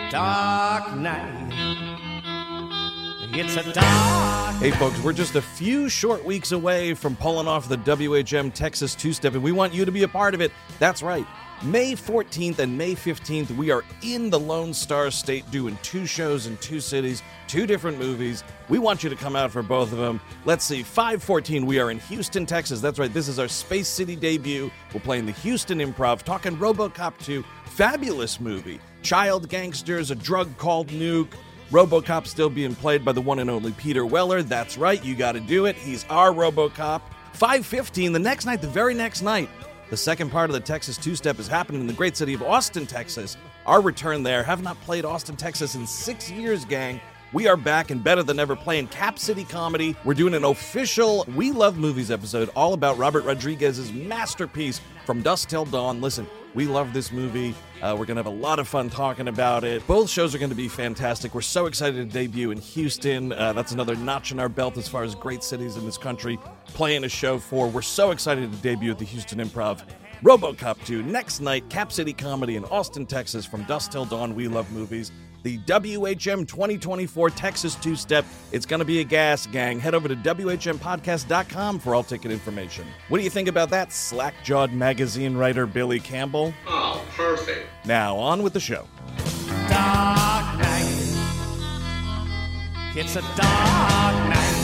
dark night. It's a dark Hey folks, we're just a few short weeks away from pulling off the WHM Texas Two-Step, and we want you to be a part of it. That's right. May 14th and May 15th, we are in the Lone Star State doing 2 shows in 2 cities, 2 different movies. We want you to come out for both of them. Let's see, 5/14, we are in Houston, Texas. That's right, this is our Space City debut. We're playing the Houston Improv, talking RoboCop 2, fabulous movie. Child gangsters, a drug called Nuke. RoboCop still being played by the one and only Peter Weller. That's right, you got to do it. He's our RoboCop. 5/15, the next night, the very next night, the second part of the Texas Two-Step is happening in the great city of Austin, Texas. Our return there. Have not played Austin, Texas in 6 years, gang. We are back and better than ever playing Cap City Comedy. We're doing an official We Love Movies episode all about Robert Rodriguez's masterpiece, From Dusk Till Dawn. Listen, we love this movie. We're going to have a lot of fun talking about it. Both shows are going to be fantastic. We're so excited to debut in Houston. That's another notch in our belt as far as great cities in this country playing a show for. We're so excited to debut at the Houston Improv. RoboCop 2, next night, Cap City Comedy in Austin, Texas. From Dusk Till Dawn, We Love Movies. The WHM 2024 Texas Two-Step. It's going to be a gas, gang. Head over to WHMPodcast.com for all ticket information. What do you think about that, slack-jawed magazine writer Billy Campbell? Oh, perfect. Now, on with the show. dark night. It's a dark night.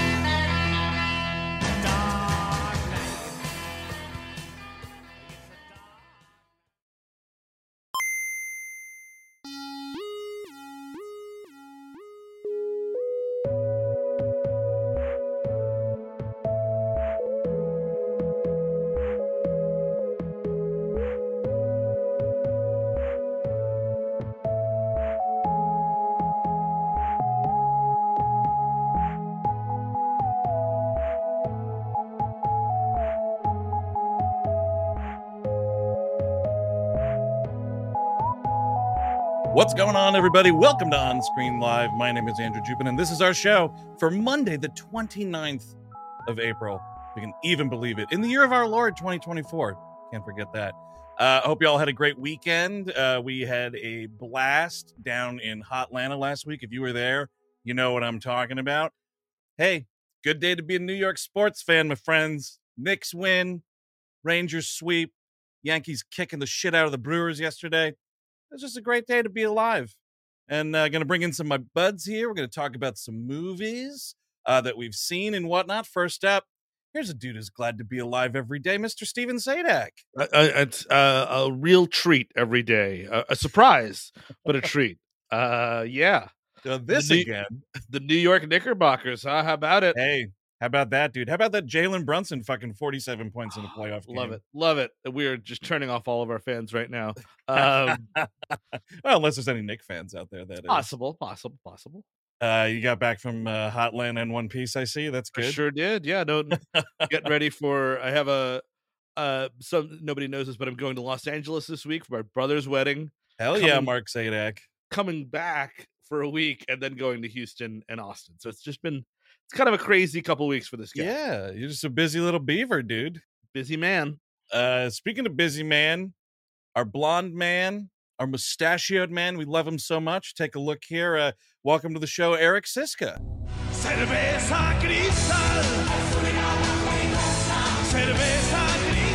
Dark night. What's going on, everybody? Welcome to On Screen Live. My name is Andrew Jupin, and this is our show for Monday, the 29th of April. We can even believe it. In the year of our Lord, 2024. Can't forget that. I hope you all had a great weekend. We had a blast down in Hotlanta last week. If you were there, you know what I'm talking about. Hey, good day to be a New York sports fan, my friends. Knicks win, Rangers sweep, Yankees kicking the shit out of the Brewers yesterday. It's just a great day to be alive. And going to bring in some of my buds here. We're going to talk about some movies that we've seen and whatnot. First up, here's a dude who's glad to be alive every day, Mr. Steven Sadak. It's a real treat every day. A surprise, but a treat. Yeah. This again. The New York Knickerbockers, huh? How about it? Hey, how about that, dude? How about that Jalen Brunson fucking 47 points in the playoff game? Love it. Love it. We are just turning off all of our fans right now. Well, unless there's any Knick fans out there, that is. Possible. You got back from Hotland in one piece, I see. That's good. I sure did. Yeah. No, getting ready for, I have nobody knows this, but I'm going to Los Angeles this week for my brother's wedding. Hell yeah, Mark Sadak. Coming back for a week and then going to Houston and Austin. So it's kind of a crazy couple weeks for this guy. Yeah, you're just a busy little beaver, dude. Busy man. Speaking of busy man, our blonde man, our mustachioed man, we love him so much. Take a look here. Welcome to the show, Eric Siska. Cerveza cristal. Cerveza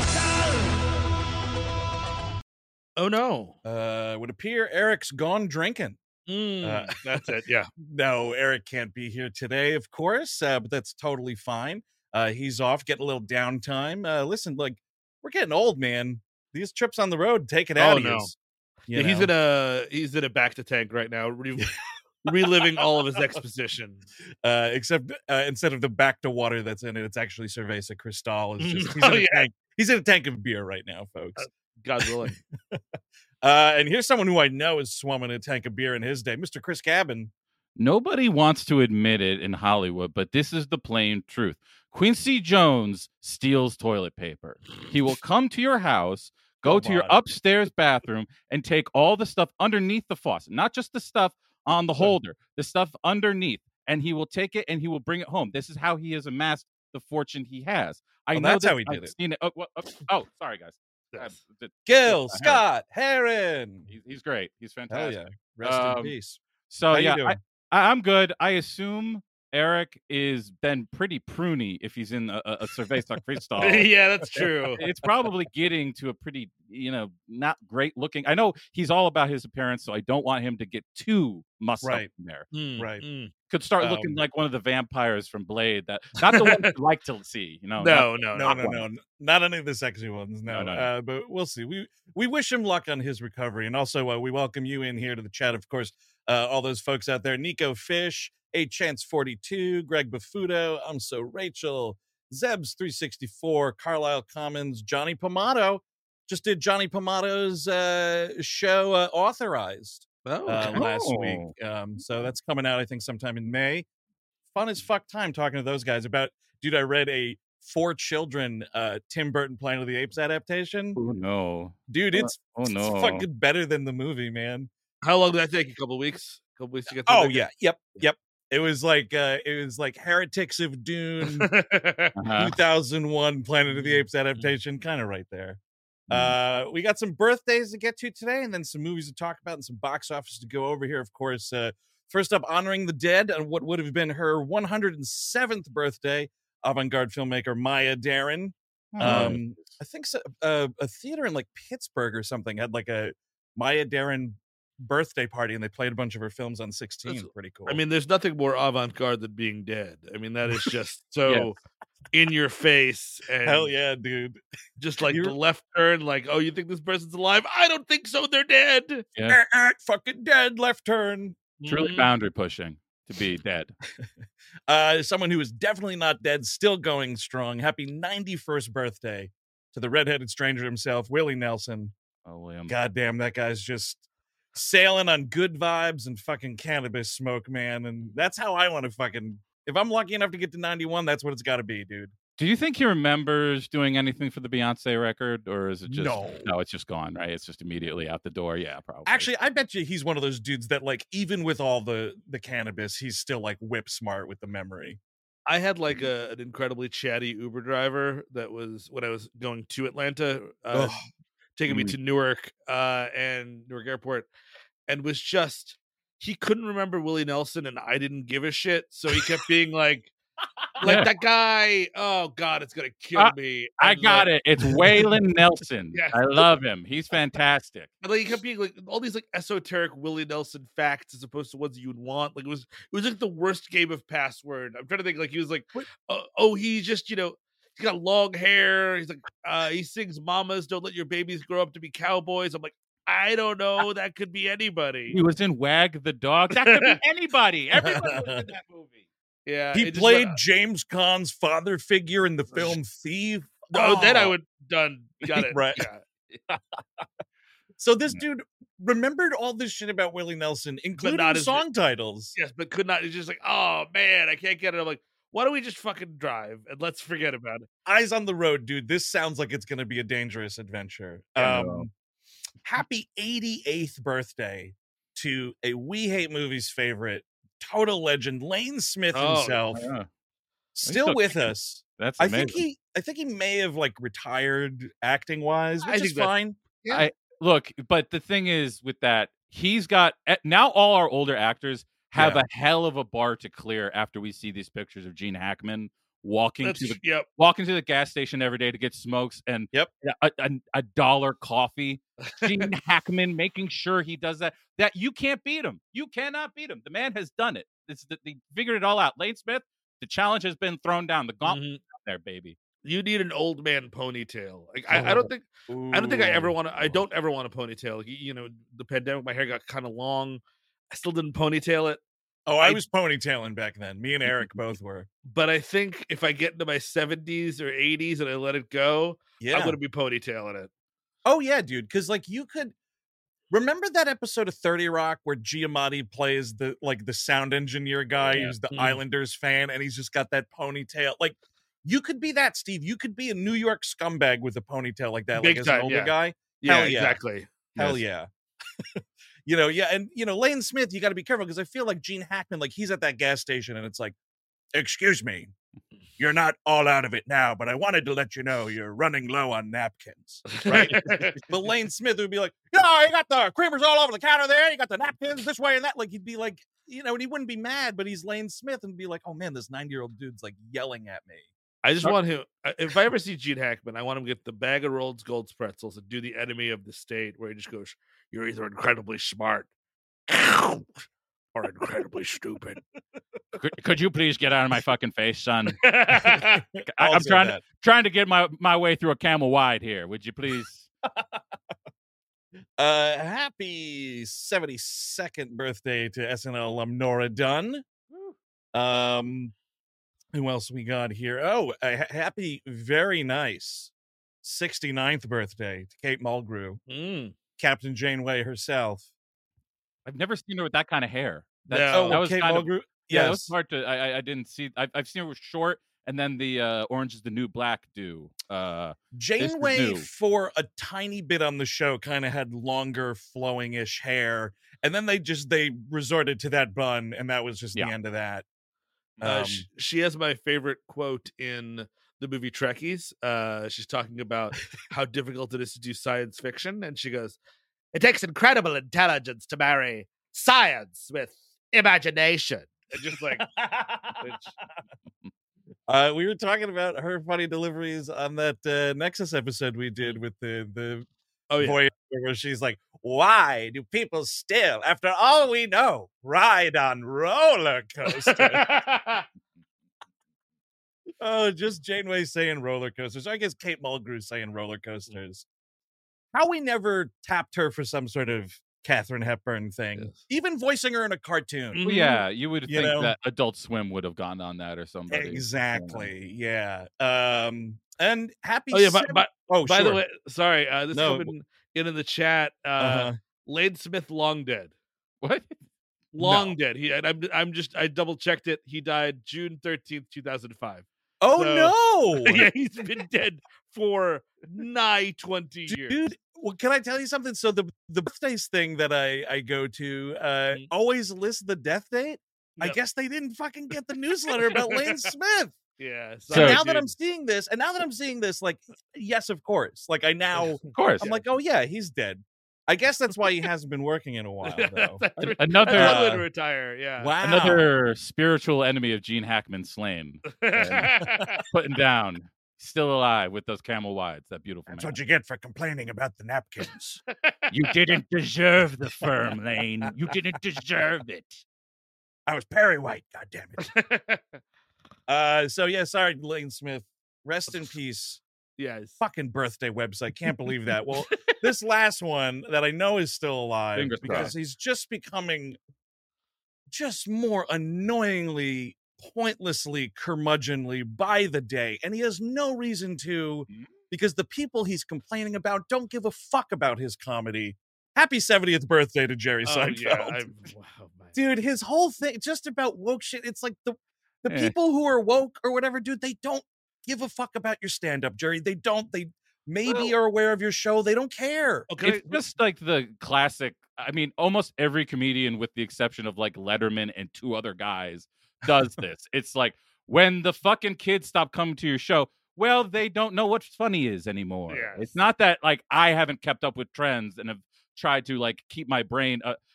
cristal. Oh no. It would appear Eric's gone drinking. That's it. Yeah. No, Eric can't be here today, of course, but that's totally fine. He's off, getting a little downtime. Listen, like, we're getting old, man. These trips on the road take it out of you. Yeah, he's in a back to tank right now, reliving all of his exposition. Except instead of the back to water that's in it, it's actually Cerveza Cristal. He's in a tank of beer right now, folks. God willing. And here's someone who I know is swimming a tank of beer in his day, Mr. Chris Cabin. Nobody wants to admit it in Hollywood, but this is the plain truth. Quincy Jones steals toilet paper. He will come to your house, go to your upstairs bathroom, and take all the stuff underneath the faucet, not just the stuff on the holder, the stuff underneath, and he will take it and he will bring it home. This is how he has amassed the fortune he has. I know that's how he did it. Seen it. Oh, sorry, guys. Gil Scott Heron. He's great. He's Hell fantastic. yeah. Rest in Um, peace. So How you yeah, doing? I'm good. I assume Eric is been pretty pruny if he's in a Cerveza Cristal. Yeah, that's true. It's probably getting to a pretty, not great looking. I know he's all about his appearance, so I don't want him to get too mussed up Right. in there. Right. Could start looking Um, like one of the vampires from Blade. Not the one you like to see. No, not any of the sexy ones. No, No. but we'll see. We wish him luck on his recovery, and also we welcome you in here to the chat. Of course, all those folks out there: Nico Fish, A Chance 42, Greg Bafuto, I'm So Rachel, Zebs 364, Carlisle Commons, Johnny Pomato. Just did Johnny Pomato's show Authorized last week. So that's coming out, I think, sometime in May. Fun as fuck time talking to those guys about, dude, I read a 4 Children Tim Burton Planet of the Apes adaptation. Oh no. Dude, it's no. fucking better than the movie, man. How long did that take? A couple weeks? To get through Oh that? yeah. Yep. It was like Heretics of Dune 2001 Planet of the Apes adaptation, kind of right there. We got some birthdays to get to today, and then some movies to talk about and some box office to go over here. Of course, first up, honoring the dead on what would have been her 107th birthday, avant-garde filmmaker Maya Deren. I think so, a theater in like Pittsburgh or something had like a Maya Deren birthday party, and they played a bunch of her films on 16. Pretty cool. I mean, there's nothing more avant-garde than being dead. I mean, that is just so in your face. And hell yeah, dude. Just like the left turn, like, oh, you think this person's alive? I don't think so. They're dead. Yeah. Fucking dead. Left turn. Truly boundary pushing to be dead. Someone who is definitely not dead, still going strong. Happy 91st birthday to the redheaded stranger himself, Willie Nelson. Oh, William. Goddamn, that guy's just sailing on good vibes and fucking cannabis smoke, man. And that's how I want to fucking, if I'm lucky enough to get to 91, that's what it's got to be, dude. Do you think he remembers doing anything for the Beyonce record, or is it just no? It's just gone, right? It's just immediately out the door. Yeah, probably. Actually, I bet you he's one of those dudes that, like, even with all the cannabis, he's still like whip smart with the memory. I had like an incredibly chatty Uber driver that was when I was going to Atlanta, taking me to Newark and Newark Airport, and was just, he couldn't remember Willie Nelson, and I didn't give a shit, so he kept being like that guy, oh god, it's gonna kill me. I got it. It's Waylon Nelson. Yes. I love him. He's fantastic. And like he kept being like all these like esoteric Willie Nelson facts as opposed to ones you would want. Like it was like the worst game of password. I'm trying to think, like he was like, he's just, he's got long hair. He's like, he sings "Mamas Don't Let Your Babies Grow Up to Be Cowboys." I'm like, I don't know. That could be anybody. He was in Wag the Dog. That could be anybody. Everybody was in that movie. Yeah, he played James Caan's father figure in the film Thief. No, then I would got it right. Yeah. So this dude remembered all this shit about Willie Nelson, including song titles. Yes, but could not. It's just like, oh man, I can't get it. I'm like, why don't we just fucking drive and let's forget about it? Eyes on the road, dude. This sounds like it's going to be a dangerous adventure. Happy 88th birthday to a We Hate Movies favorite, total legend, Lane Smith himself. Yeah. Still with us. That's amazing. I think he may have like retired acting wise, which is fine. Yeah. Look, but the thing is with that, he's got now all our older actors have a hell of a bar to clear after we see these pictures of Gene Hackman walking to the gas station every day to get smokes and a dollar coffee. Gene Hackman making sure he does that you can't beat him. You cannot beat him. The man has done it. They figured it all out. Lane Smith, the challenge has been thrown down. The gauntlet out there, baby. You need an old man ponytail. Like I don't think I ever want to. I don't ever want a ponytail. Like, the pandemic, my hair got kind of long. I still didn't ponytail it. Oh, I was ponytailing back then. Me and Eric both were. But I think if I get into my 70s or 80s and I let it go, I'm going to be ponytailing it. Oh, yeah, dude. Because, like, you could... Remember that episode of 30 Rock where Giamatti plays the sound engineer guy who's the Islanders fan, and he's just got that ponytail? Like, you could be that, Steve. You could be a New York scumbag with a ponytail like that, Big like time, as an older guy. Yeah, Hell yeah. Exactly. Hell yeah. And Lane Smith, you got to be careful because I feel like Gene Hackman, like he's at that gas station and it's like, excuse me, You're not all out of it now, but I wanted to let you know you're running low on napkins, right? But Lane Smith would be like, you got the creamers all over the counter there. You got the napkins this way and that. Like, he'd be like, and he wouldn't be mad, but he's Lane Smith and be like, oh man, this 90-year-old dude's like yelling at me. I just want him. If I ever see Gene Hackman, I want him to get the bag of Rolls Gold's pretzels and do the enemy of the state, where he just goes, "You're either incredibly smart or incredibly stupid." Could you please get out of my fucking face, son? Also I'm trying to get my way through a Camel Wide here. Would you please? Happy 72nd birthday to SNL alum Nora Dunn. Who else we got here? Oh, happy, very nice 69th birthday to Kate Mulgrew, Captain Janeway herself. I've never seen her with that kind of hair. Yeah. Oh, that was Kate kind of, Mulgrew. yeah, Yes. it was hard to. I didn't see. I've seen her with short, and then the Orange is the New Black do. Janeway new. for a tiny bit on the show kind of had longer flowing-ish hair, and then they resorted to that bun, and that was just the end of that. She has my favorite quote in the movie Trekkies. She's talking about how difficult it is to do science fiction, and she goes, "It takes incredible intelligence to marry science with imagination." And just like, we were talking about her funny deliveries on that Nexus episode we did with the voice where she's like, "Why do people still, after all we know, ride on roller coasters?" Oh, just Janeway saying roller coasters. I guess Kate Mulgrew saying roller coasters. How we never tapped her for some sort of Katharine Hepburn thing, even voicing her in a cartoon. Well, yeah, you would think know? that Adult Swim would have gone on that or somebody. Exactly. Yeah. And happy. By the way, sorry, this No. coming in the chat. Lane Smith long dead. What? Long dead. I double checked it. He died June 13th, 2005. Oh no! Yeah, he's been dead for nigh 20 years. Dude, well, can I tell you something? So the birthdays thing that I go to always lists the death date. I Yep. guess they didn't fucking get the newsletter about Lane Smith. Yeah. So sorry, now that dude. I'm seeing this, like, yes, of course. Like, I now, Of course. I'm like, oh yeah, he's dead. I guess that's why he hasn't been working in a while, though. Another I'd love to retire. Yeah. Wow. another spiritual enemy of Gene Hackman slain. Putting down. Still alive with those Camel Wides. That beautiful That's man. what you get for complaining about the napkins. You didn't deserve the firm, Lane. You didn't deserve it. I was Perry White, goddammit. So yeah, sorry, Lane Smith. Rest in peace. Yes. Fucking birthday website. Can't believe that. Well, this last one that I know is still alive Fingers because crossed. he's just becoming just more annoyingly, pointlessly, curmudgeonly by the day. And he has no reason to, because the people he's complaining about don't give a fuck about his comedy. Happy 70th birthday to Jerry Seinfeld. Yeah, wow, man. Dude, his whole thing just about woke shit. It's like the Eh. people who are woke or whatever, dude, they don't give a fuck about your stand-up, Jerry. They don't. They maybe are aware of your show. They don't care. Okay. It's just like the classic. I mean, almost every comedian, with the exception of like Letterman and two other guys, does this. It's like, when the fucking kids stop coming to your show, well, they don't know what funny is anymore. Yes. It's not that like I haven't kept up with trends and have tried to like keep my brain,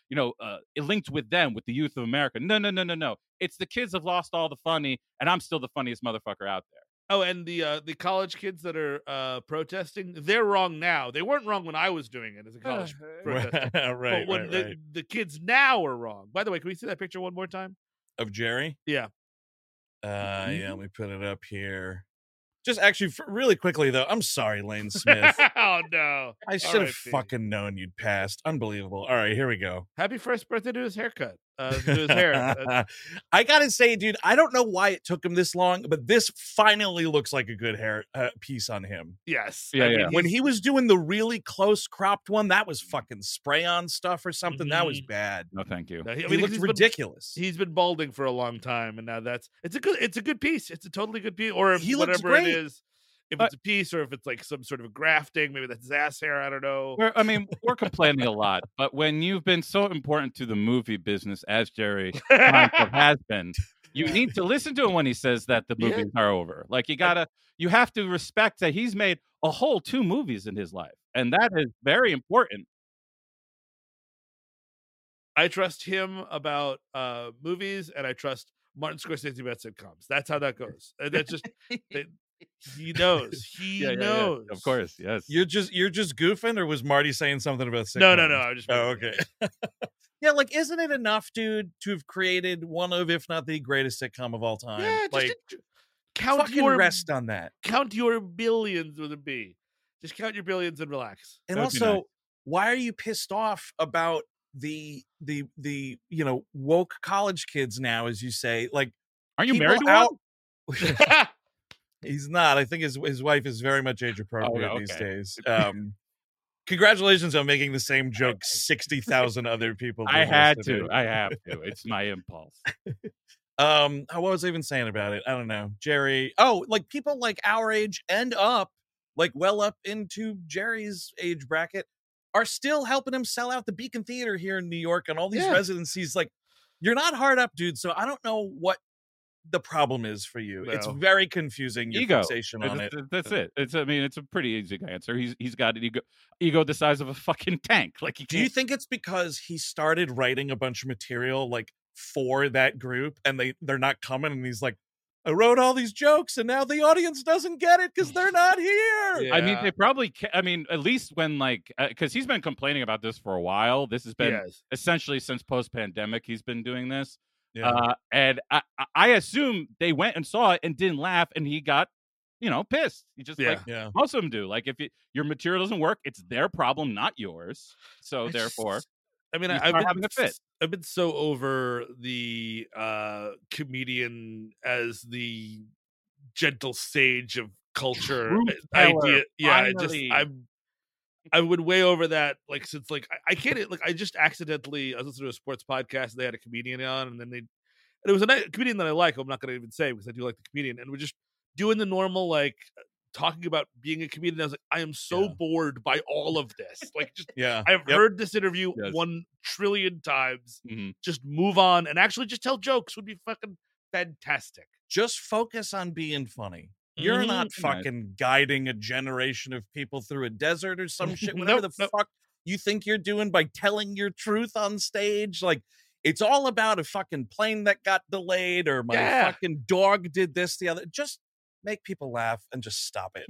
linked with them, with the youth of America. No. It's the kids have lost all the funny, and I'm still the funniest motherfucker out there. Oh, and the college kids that are protesting, they're wrong now. They weren't wrong when I was doing it as a college protester. right, But when right. the kids now are wrong. By the way, can we see that picture one more time? Of Jerry? Yeah. Yeah, let me put it up here. Just actually, really quickly, though, I'm sorry, Lane Smith. Oh, no. I should have R.I.P. fucking known you'd passed. Unbelievable. All right, here we go. Happy first birthday to his haircut. To his hair. I gotta say, dude, I don't know why it took him this long, but this finally looks like a good hair piece on him. Yes. Yeah, yeah. When he was doing the really close cropped one, that was fucking spray-on stuff or something. That was bad. No, thank you. I He mean, looked he's ridiculous. He's been balding for a long time, and now it's a good piece. It's a totally good piece. Or if He looks whatever great. it is, if it's a piece or if it's like some sort of grafting, maybe that's his ass hair. I don't know. We're complaining a lot, but when you've been so important to the movie business as Jerry Seinfeld has been, You need to listen to him when he says that the movies are over. Like you have to respect that he's made a whole 2 movies in his life, and that is very important. I trust him about movies, and I trust Martin Scorsese about sitcoms. That's how that goes. And that's just he knows. He knows. Of course, yes. You're just goofing, or was Marty saying something about sitcoms? No. I'm just. Oh, okay. Yeah, like, isn't it enough, dude, to have created one of, if not the greatest sitcom of all time? Yeah, like, count fucking your rest on that. Count your billions with a B. Just count your billions and relax. And That'd be also, nice. why are you pissed off about the woke college kids now, as you say? Like, Aren't you people married to out- one? He's not. I think his wife is very much age appropriate Oh, these okay. days. Congratulations on making the same joke 60,000 other people. I did had yesterday. to. I have to. It's my impulse. What was I even saying about it? I don't know. Jerry. Oh, like people like our age and up, like well up into Jerry's age bracket, are still helping him sell out the Beacon Theater here in New York and all these residencies. Like, you're not hard up, dude. So I don't know what the problem is for you. No. It's very confusing. Your Ego. fixation on it. That's it. It's a pretty easy answer. He's got an ego the size of a fucking tank. Like, Do you think it's because he started writing a bunch of material like for that group and they're not coming, and he's like, I wrote all these jokes and now the audience doesn't get it because they're not here. Yeah. I mean, they probably. I mean, at least when because he's been complaining about this for a while. This has been essentially since post-pandemic. He's been doing this, and I assume they went and saw it and didn't laugh, and he got, pissed. He just most of them do. Like, if your material doesn't work, it's their problem, not yours. So therefore, I mean, I've been so over the comedian as the gentle sage of culture idea. Yeah, I would way over that. Like, since I get it. Like, I just accidentally I was listening to a sports podcast and they had a comedian on, and then it was a comedian that I like. I'm not going to even say because I do like the comedian, and we're just doing the normal talking about being a comedian. I was like, I am so bored by all of this. Like, just I've heard this interview 1 trillion times. Mm-hmm. Just move on and actually just tell jokes would be fucking fantastic. Just focus on being funny. You're not fucking guiding a generation of people through a desert or some shit. Whatever fuck you think you're doing by telling your truth on stage. Like, it's all about a fucking plane that got delayed or my fucking dog did this, the other. Just make people laugh and just stop it.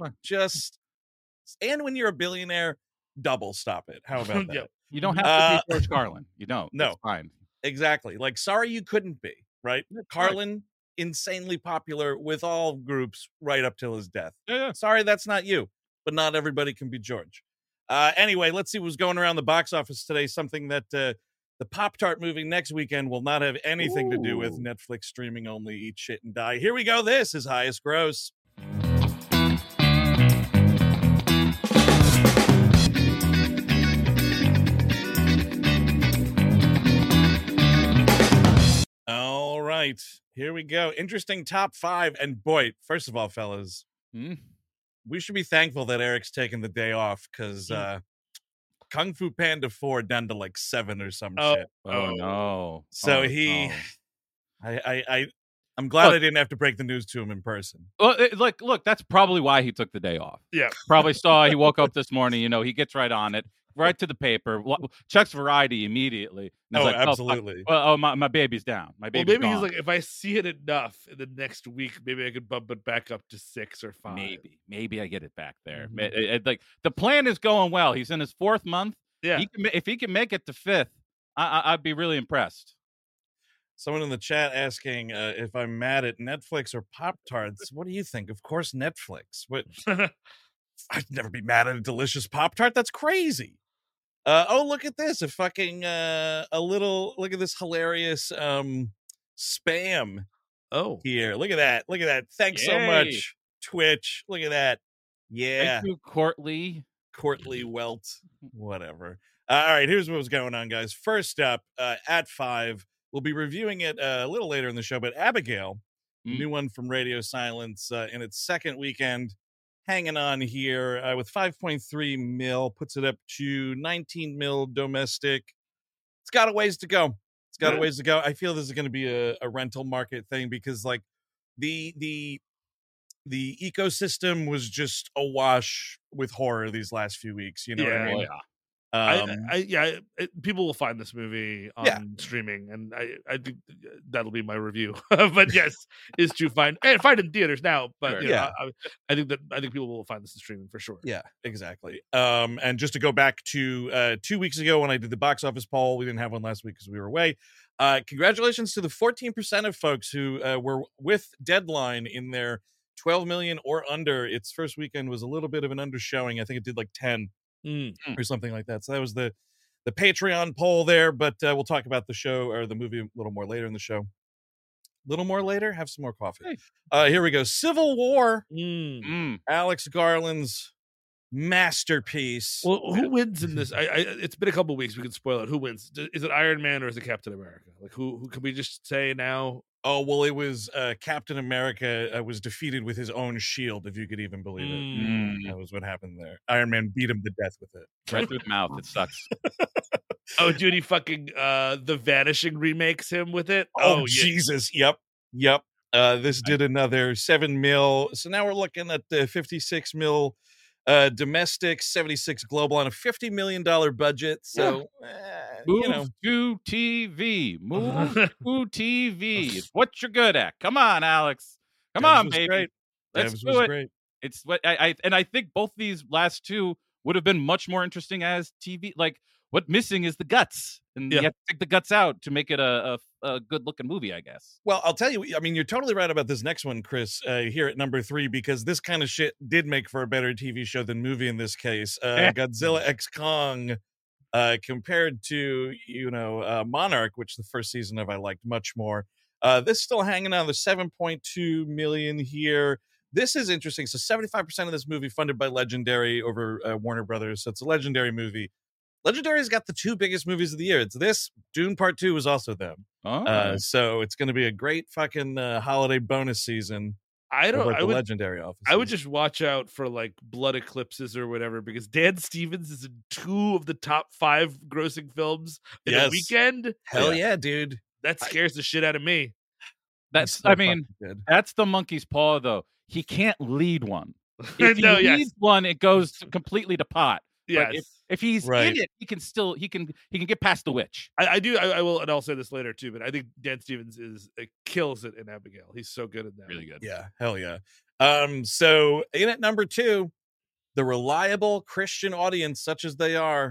And when you're a billionaire, double stop it. How about that? You don't have to be George Carlin. You don't. No. It's fine. Exactly. Like, sorry you couldn't be, right? Carlin, insanely popular with all groups right up till his death. Yeah. Sorry that's not you, but not everybody can be George. Anyway, let's see what's going around the box office today. Something that the Pop-Tart movie next weekend will not have anything to do with Netflix streaming only. Eat shit and die. Here we go. This is Highest Gross. All right, here we go. Interesting top 5. And boy, first of all, fellas, we should be thankful that Eric's taking the day off because Kung Fu Panda 4 down to like 7 or some shit. Oh no! So I'm glad I didn't have to break the news to him in person. Well, look, that's probably why he took the day off. Yeah, probably he woke up this morning. He gets right on it, right to the paper, checks Variety immediately. Oh, like, absolutely. My baby's down. My baby's maybe gone. He's like, if I see it enough in the next week, maybe I could bump it back up to 6 or 5. Maybe I get it back there. Like, the plan is going well. He's in his 4th month. Yeah, if he can make it to 5th, I'd be really impressed. Someone in the chat asking if I'm mad at Netflix or Pop-Tarts. What do you think? Of course, Netflix. What? I'd never be mad at a delicious Pop-Tart. That's crazy. Look at this. Look at this hilarious spam. Oh, here. Look at that. Thanks so much, Twitch. Look at that. Yeah. Thank you, Courtly Welt. Whatever. All right, here's what was going on, guys. First up, at 5, we'll be reviewing it a little later in the show, but Abigail, the new one from Radio Silence, in its 2nd weekend, hanging on here with 5.3 mil, puts it up to 19 mil domestic. It's got a ways to go. It's got a ways to go. I feel this is going to be a rental market thing because like the ecosystem was just awash with horror these last few weeks. You know what I mean? People will find this movie on streaming, and I think that'll be my review. But yes, is to find in theaters now. But I think people will find this in streaming for sure. Yeah, exactly. And just to go back to 2 weeks ago when I did the box office poll, we didn't have one last week because we were away. Congratulations to the 14% of folks who were with Deadline in their 12 million or under. Its first weekend was a little bit of an undershowing. I think it did like 10. Or something like that. So that was the Patreon poll there, but we'll talk about the show or the movie a little more later in the show. A little more later? Have some more coffee. Here we go. Civil War. Alex Garland's masterpiece. Well, who wins in this? It's been a couple weeks. We can spoil it. Who wins? Is it Iron Man or is it Captain America? Like who can we just say now? Oh, well, it was Captain America was defeated with his own shield, if you could even believe it. That was what happened there. Iron Man beat him to death with it. Right through the mouth. It sucks. Oh, dude, he fucking The Vanishing remakes him with it. Oh, Jesus. Yep. This did another 7 mil. So now we're looking at 56 mil domestic, 76 global on a $50 million budget. So, Move to TV. Move to TV. It's what you're good at. Come on, Alex. Come on, baby. Great. Let's do it. Great. It's what I think both these last two would have been much more interesting as TV. Like, what's missing is the guts, and you have to take the guts out to make it a good looking movie, I guess. Well, I'll tell you, I mean, you're totally right about this next one, Chris, here at number 3, because this kind of shit did make for a better TV show than movie in this case. Godzilla x Kong, compared to, Monarch, which the first season of I liked much more. This is still hanging on the 7.2 million here. This is interesting. So 75% of this movie funded by Legendary over Warner Brothers. So it's a Legendary movie. Legendary's got the 2 biggest movies of the year. It's this. Dune Part 2 is also them. So it's going to be a great fucking holiday bonus season. Legendary office. I would just watch out for like Blood Eclipses or whatever, because Dan Stevens is in 2 of the top 5 grossing films in a weekend. Hell yeah, dude. That scares the shit out of me. That's that's the monkey's paw, though. He can't lead one. If he leads one, it goes completely to pot. Yes. But if he's in it, he can get past the witch. I will, and I'll say this later too, but I think Dan Stevens kills it in Abigail. He's so good in that. Really good. Yeah, hell yeah. So in at number 2, the reliable Christian audience, such as they are,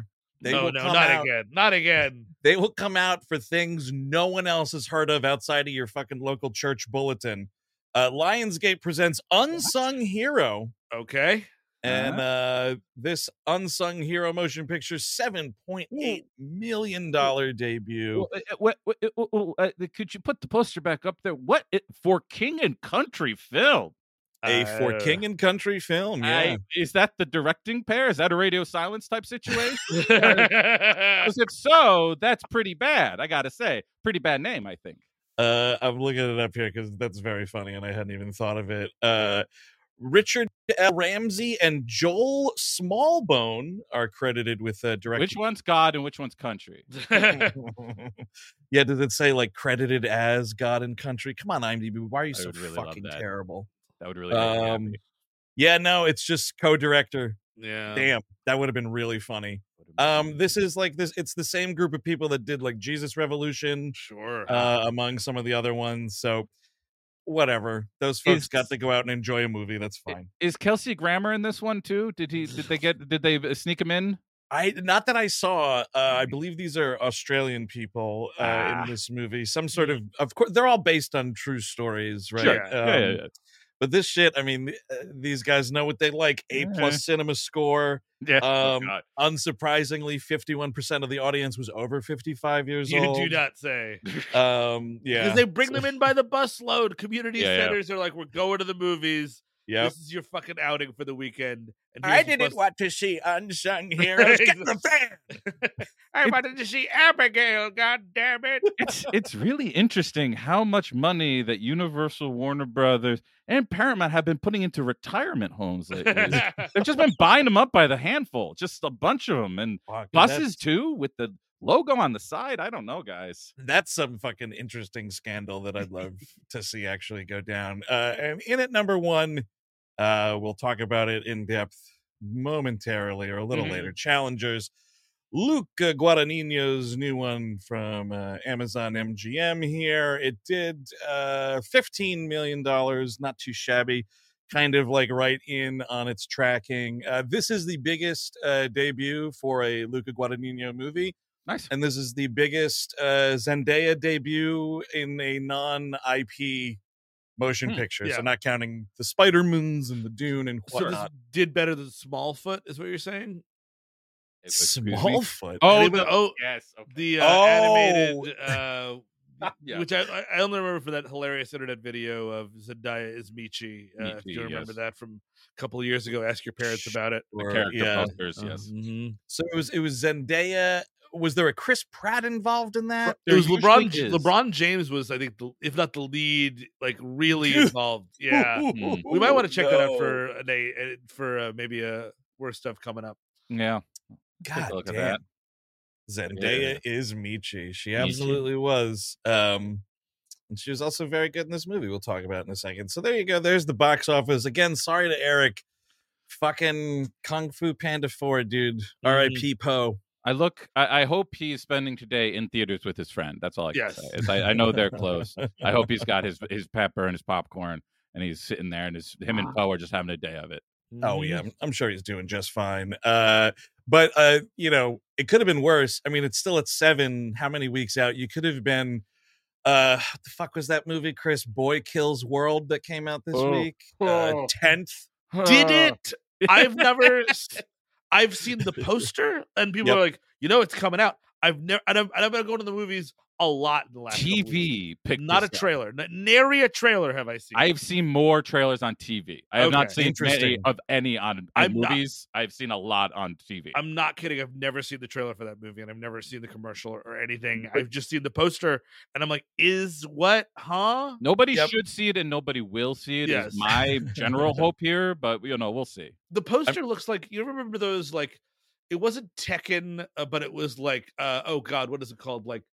not again. They will come out for things no one else has heard of outside of your fucking local church bulletin. Lionsgate presents Unsung Hero. Okay. And this Unsung Hero motion picture, $7.8 million debut. Could you put the poster back up there? What for King and Country film? For King and Country film, yeah. Is that the directing pair? Is that a Radio Silence type situation? Because if so, that's pretty bad. I gotta say, pretty bad name, I think. I'm looking it up here because that's very funny, and I hadn't even thought of it. Richard L. Ramsey and Joel Smallbone are credited with directing. Which one's God and which one's country? Yeah, does it say like credited as God and Country? Come on, IMDb. Why are you so really fucking terrible? That would really make me happy. Yeah, no, it's just co-director. Yeah. Damn, that would have been really funny. This is like this. It's the same group of people that did like Jesus Revolution, sure, among some of the other ones. So whatever, those folks got to go out and enjoy a movie. That's fine. Is Kelsey Grammer in this one too? Did they sneak him in? Not that I saw. I believe these are Australian people in this movie. Some sort of course, they're all based on true stories, right? Sure. Yeah. But this shit, I mean, these guys know what they like. A+ cinema score. Yeah. Unsurprisingly, 51% of the audience was over 55 years old. You do not say. Yeah. Because they bring them in by the busload. Community centers are like, we're going to the movies. Yeah. This is your fucking outing for the weekend. And I didn't want to see Unsung Heroes. Get the fan. I wanted to see Abigail, god damn it. It's really interesting how much money that Universal, Warner Brothers, and Paramount have been putting into retirement homes lately. They've just been buying them up by the handful, just a bunch of them. And buses too, with the Logo on the side. I don't know, guys. That's some fucking interesting scandal that I'd love to see actually go down. And in at number one, we'll talk about it in depth momentarily or a little later. Challengers. Luca Guadagnino's new one from Amazon MGM here. It did $15 million, not too shabby, kind of like right in on its tracking. This is the biggest debut for a Luca Guadagnino movie. Nice. And this is the biggest Zendaya debut in a non-IP motion picture. Yeah. So not counting the Spider-Mans and the Dune and So this whatnot. did better than Smallfoot, is what you're saying? Smallfoot. Yes. Okay. The Oh. animated, Yeah. which I only remember for that hilarious internet video of Zendaya is Michi. If Michi, you remember yes. that from a couple of years ago, ask your parents about it. The character Yeah. posters. Yes. Mhm. So it was Zendaya. Was there a Chris Pratt involved in that? It was There LeBron. usually is. LeBron James was, I think, if not the lead, like really involved. Yeah, we might want to check that out for maybe worse stuff coming up. Yeah. God Take a look at damn. that. Zendaya is Michi. She absolutely was. And she was also very good in this movie. We'll talk about in a second. So there you go. There's the box office. Again, sorry to Eric. Fucking Kung Fu Panda 4, dude. R.I.P. Poe. I hope he's spending today in theaters with his friend. That's all I can Yes. say. I know they're close. I hope he's got his pepper and his popcorn, and he's sitting there, and him and Poe are just having a day of it. Oh yeah, I'm sure he's doing just fine. But it could have been worse. I mean, it's still at 7. How many weeks out? You could have been. What the fuck was that movie, Chris? Boy Kills World that came out this week. 10th. Did it? I've seen the poster, and people are like, it's coming out. I've been going to the movies a lot in the last couple weeks. TV picked Not a this up. trailer. Nary a trailer have I seen. I've seen more trailers on TV. I have not Okay. seen many Interesting. of any on movies. I've seen a lot on TV. I'm not kidding. I've never seen the trailer for that movie, and I've never seen the commercial or anything. I've just seen the poster, and I'm like, "Is what? Huh?" Nobody Yep. should see it, and nobody will see it. Yes. Is my general hope here, but we'll see. The poster looks like, you remember those, like, it wasn't Tekken, but it was like, oh god, what is it called? Like,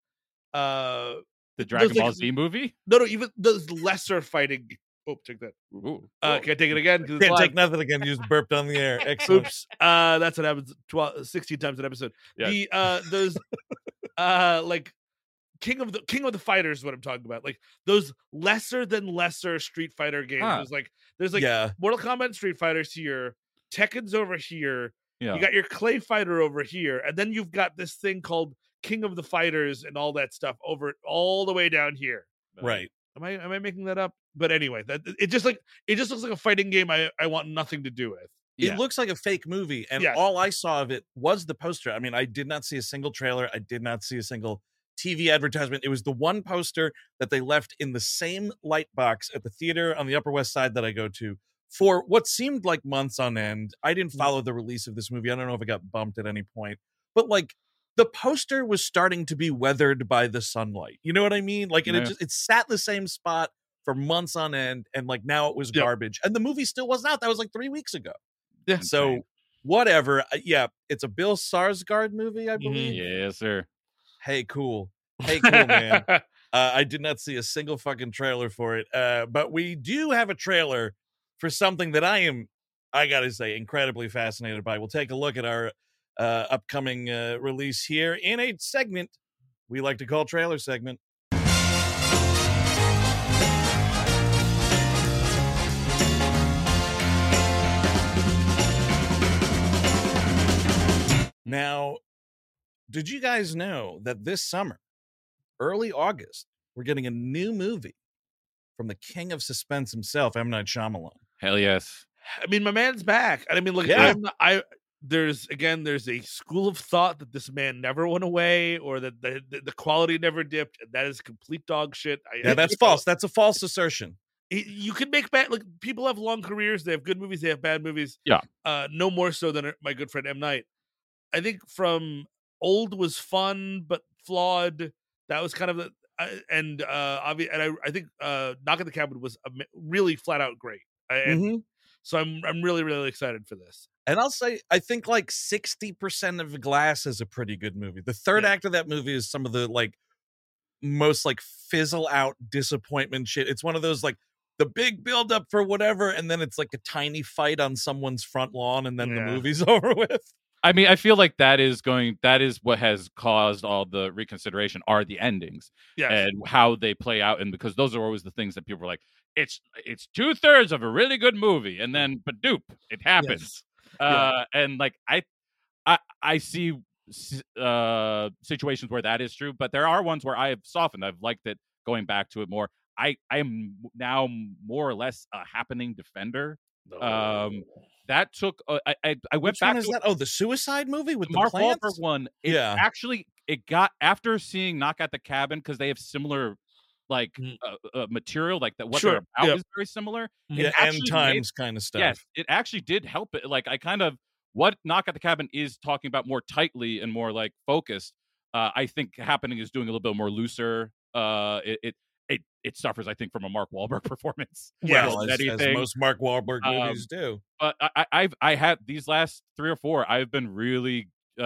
The Dragon those, Ball like, Z movie. no, even those lesser fighting. Oh, take that. Ooh. Can't take it again. 'cause it's Can't live. take nothing again. You just burped on the air. Excellent. Oops. That's what happens 16 times an episode. Yes. The those like King of the Fighters is what I'm talking about. Like those lesser than lesser Street Fighter games. Huh. There's like Yeah. Mortal Kombat and Street Fighters here, Tekken's over here. Yeah. You got your Clay Fighter over here, and then you've got this thing called King of the Fighters and all that stuff over all the way down here. Right. Am I making that up? But anyway, it just looks like a fighting game I want nothing to do with. Yeah. It looks like a fake movie, and Yes. all I saw of it was the poster. I mean, I did not see a single trailer. I did not see a single TV advertisement. It was the one poster that they left in the same light box at the theater on the Upper West Side that I go to for what seemed like months on end. I didn't follow the release of this movie. I don't know if it got bumped at any point, but like the poster was starting to be weathered by the sunlight. You know what I mean? Like, and Yeah. it sat in the same spot for months on end, and like now it was Yep. garbage, and the movie still wasn't out. That was like 3 weeks ago. Yeah. So whatever. Yeah, it's a Bill Skarsgård movie, I believe. Yes, sir. Hey, cool. Hey, cool, man. I did not see a single fucking trailer for it, but we do have a trailer for something that I gotta say, incredibly fascinated by. We'll take a look at our upcoming release here in a segment we like to call Trailer Segment. Now, did you guys know that this summer, early August, we're getting a new movie from the king of suspense himself, M. Night Shyamalan? Hell yes. I mean, my man's back. And I mean, look, Yeah. there's a school of thought that this man never went away, or that the quality never dipped, and that is complete dog shit. Yeah, that's false. That's a false assertion. You can make bad, like, people have long careers, they have good movies, they have bad movies. Yeah. No more so than my good friend M. Night. I think from Old was fun but flawed. That was kind of the I think Knock at the Cabin was really flat out great. And So I'm really, really excited for this. And I'll say, I think like 60% of Glass is a pretty good movie. The third act of that movie is some of the like most like fizzle out disappointment shit. It's one of those like the big build up for whatever, and then it's like a tiny fight on someone's front lawn, and then the movie's over with. I mean, I feel like that is what has caused all the reconsideration are the endings and how they play out. And because those are always the things that people are like, it's 2/3 of a really good movie. And then, but dupe, it happens. And like, I see situations where that is true, but there are ones where I have softened. I've liked it going back to it more. I am now more or less a happening defender. That took I went Which back one is to that? Oh, the Suicide movie with the Mark plants? Wahlberg one. Actually, it got after seeing Knock at the Cabin because they have similar like material, like that. What they're about is very similar. End times kind of stuff. Yes, it actually did help it. Like I kind of what Knock at the Cabin is talking about more tightly and more like focused. I think Happening is doing a little bit more looser. It suffers, I think, from a Mark Wahlberg performance. Well, as most Mark Wahlberg movies do. But I had these last 3 or 4. I've been really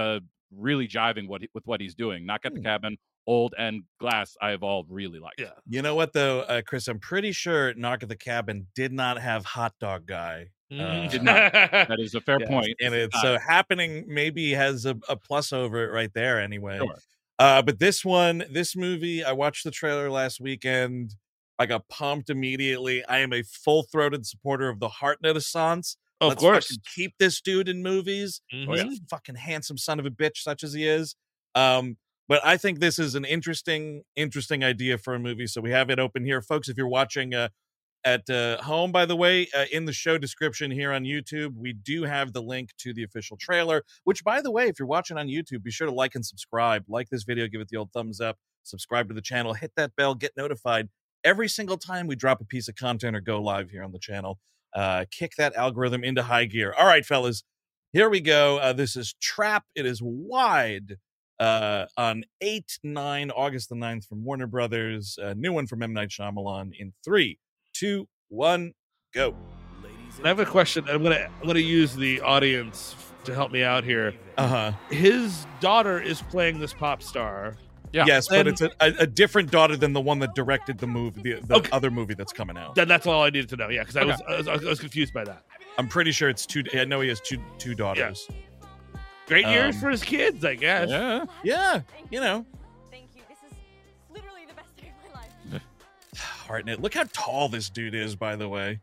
jiving with what he's doing. Knock at the Cabin, Old, and Glass. I've all really liked. Yeah. You know what though, Chris? I'm pretty sure Knock at the Cabin did not have Hot Dog Guy. Did not. That is a fair point. And it's so Happening maybe has a plus over it right there anyway. Sure. But this movie, I watched the trailer last weekend. I got pumped immediately. I am a full-throated supporter of the Heart Renaissance. Of course. Keep this dude in movies. He's a fucking handsome son of a bitch, such as he is. But I think this is an interesting idea for a movie. So we have it open here. Folks, if you're watching at home, by the way, in the show description here on YouTube, we do have the link to the official trailer, which, by the way, if you're watching on YouTube, be sure to like and subscribe. Like this video, give it the old thumbs up, subscribe to the channel, hit that bell, get notified every single time we drop a piece of content or go live here on the channel. Kick that algorithm into high gear. All right, fellas, here we go. This is Trap. It is wide on August the 9th from Warner Brothers. A new one from M. Night Shyamalan in 3, 2, 1, go. I have a question. I'm gonna use the audience to help me out here. His daughter is playing this pop star. Yeah. Yes, but it's a different daughter than the one that directed the movie, the other movie that's coming out. That's all I needed to know. Yeah, because I was confused by that. I'm pretty sure it's 2. I know he has two daughters. Yeah. Great years for his kids, I guess. Yeah. You know. Thank you. This is literally the best day of my life. Hartnett, look how tall this dude is, by the way.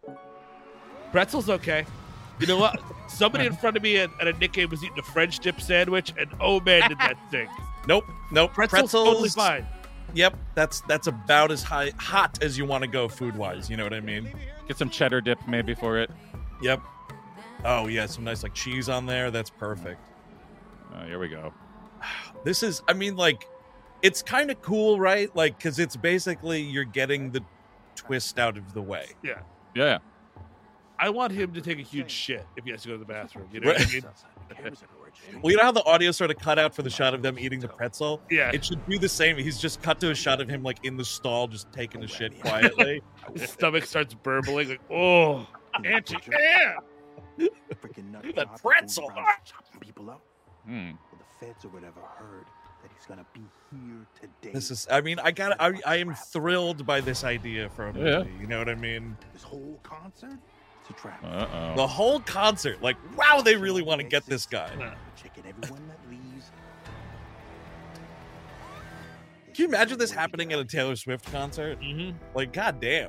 Pretzel's okay. You know what? Somebody in front of me at a Nick game was eating a French dip sandwich, and oh man, did that stink. Nope. Pretzel's totally fine. Yep, that's about as hot as you want to go food-wise. You know what I mean? Get some cheddar dip maybe for it. Yep. Oh yeah, some nice like cheese on there. That's perfect. Here we go. This is, I mean, like, it's kind of cool, right? Like, because it's basically you're getting the twist out of the way. Yeah. Yeah. I want him to take a huge shit if he has to go to the bathroom. You know what I mean? Well, you know how the audio sort of cut out for the shot of them eating the pretzel? Yeah. It should do the same. He's just cut to a shot of him, like, in the stall, just taking a shit quietly. His stomach starts burbling, like, oh, Auntie, yeah. That pretzel. Chopping people up. Well, the feds or whatever heard that he's gonna be here today. This is, I mean, I am thrilled by this idea for a movie. Yeah. You know what I mean? This whole concert, it's a trap. The whole concert, like, wow, they really want to get this guy. Checking everyone that leaves. Can you imagine this happening at a Taylor Swift concert? Mm-hmm. Like, goddamn.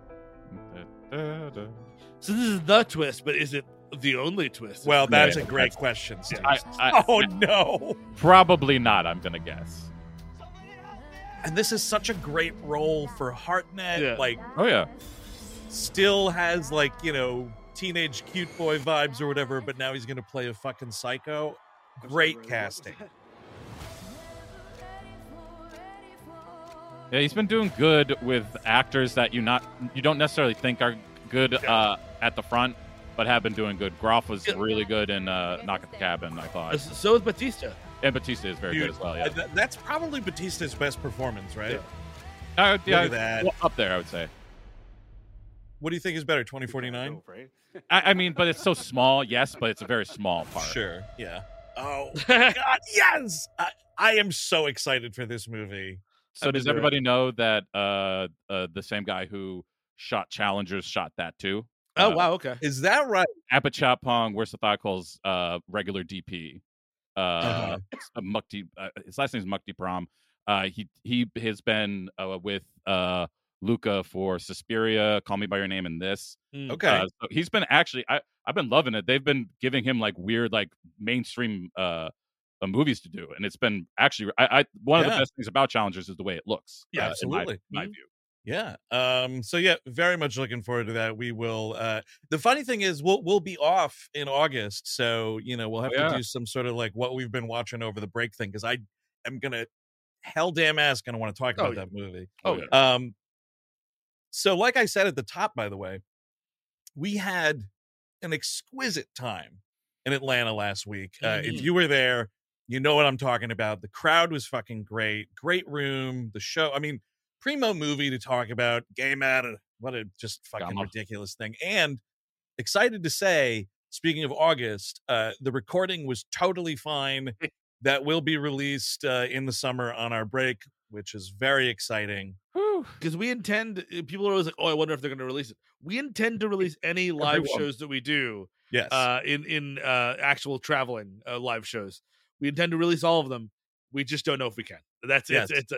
So this is the twist, but is it the only twist? Well, that's a great question, Steve. Oh, no. Probably not, I'm going to guess. And this is such a great role for Hartnett. Yeah. Like, Oh, yeah. still has, like, you know, teenage cute boy vibes or whatever, but now he's going to play a fucking psycho. Great casting. Yeah, he's been doing good with actors that you don't necessarily think are good at the front, but have been doing good. Groff was really good in Knock at the Cabin, I thought. So is Batista. And Batista is very good as well, yeah. That's probably Batista's best performance, right? Yeah, Look at that. well, up there, I would say. What do you think is better, 2049? Dope, right? I mean, but it's so small. Yes, but it's a very small part. Sure. Yeah. Oh God, yes! I am so excited for this movie. So does everybody know that the same guy who shot Challengers shot that too? Oh wow, okay. Is that right? Apachapong Wersathakal's regular DP. Mukti, his last name is Mukti Pram. He has been with Luca for Suspiria, Call Me by Your Name, and this. Okay. So he's been actually. I've been loving it. They've been giving him like weird, like mainstream movies to do, and it's been actually. One of the best things about Challengers is the way it looks. Yeah, absolutely. In my view. Yeah. So yeah, very much looking forward to that. We will. The funny thing is, we'll be off in August, so we'll have to do some sort of like what we've been watching over the break thing, because I am gonna hell damn ass gonna want to talk about that movie. So like I said at the top, by the way, we had an exquisite time in Atlanta last week. If you were there, you know what I'm talking about. The crowd was fucking great. Great room. The show. I mean, primo movie to talk about. Game out of what a just fucking ridiculous thing. And excited to say, speaking of August, the recording was totally fine. That will be released in the summer on our break, which is very exciting. Because we intend, people are always like, oh, I wonder if they're going to release it. We intend to release any live shows that we do. Yes. In actual traveling live shows. We intend to release all of them. We just don't know if we can. That's Yes. it's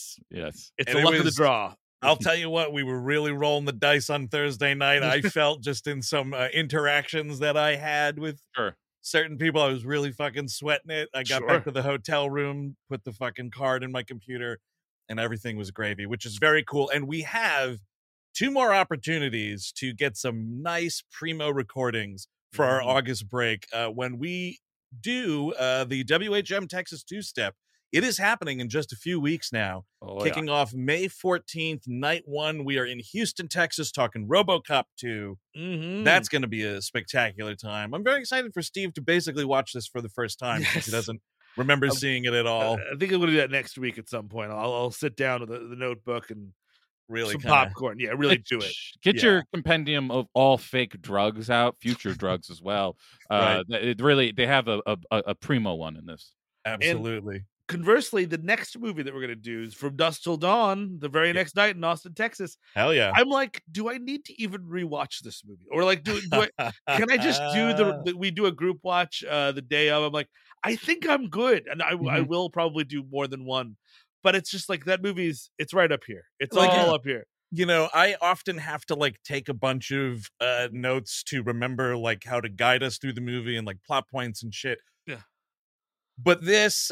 And the luck of the draw. I'll tell you what, we were really rolling the dice on Thursday night. I felt just in some interactions that I had with certain people, I was really fucking sweating it. I got back to the hotel room, put the fucking card in my computer, and everything was gravy, which is very cool. And we have 2 more opportunities to get some nice primo recordings for our August break when we do the WHM Texas Two-Step. It is happening in just a few weeks now. Kicking off May 14th, night 1. We are in Houston, Texas, talking RoboCop 2. That's going to be a spectacular time. I'm very excited for Steve to basically watch this for the first time since he doesn't remember seeing it at all. I think I'm going to do that next week at some point. I'll sit down with the notebook and really some popcorn. Yeah, really do it. Get your compendium of all fake drugs out, future drugs as well. They have a primo one in this. Absolutely. And conversely, the next movie that we're going to do is From Dusk Till Dawn, the very next night in Austin, Texas. Hell yeah. I'm like, do I need to even rewatch this movie? Or like, can I just do we do a group watch the day of? I'm like, I think I'm good. And I will probably do more than one. But it's just like that movie's, it's right up here. It's like, all up here. I often have to like take a bunch of notes to remember like how to guide us through the movie and like plot points and shit. Yeah. But this,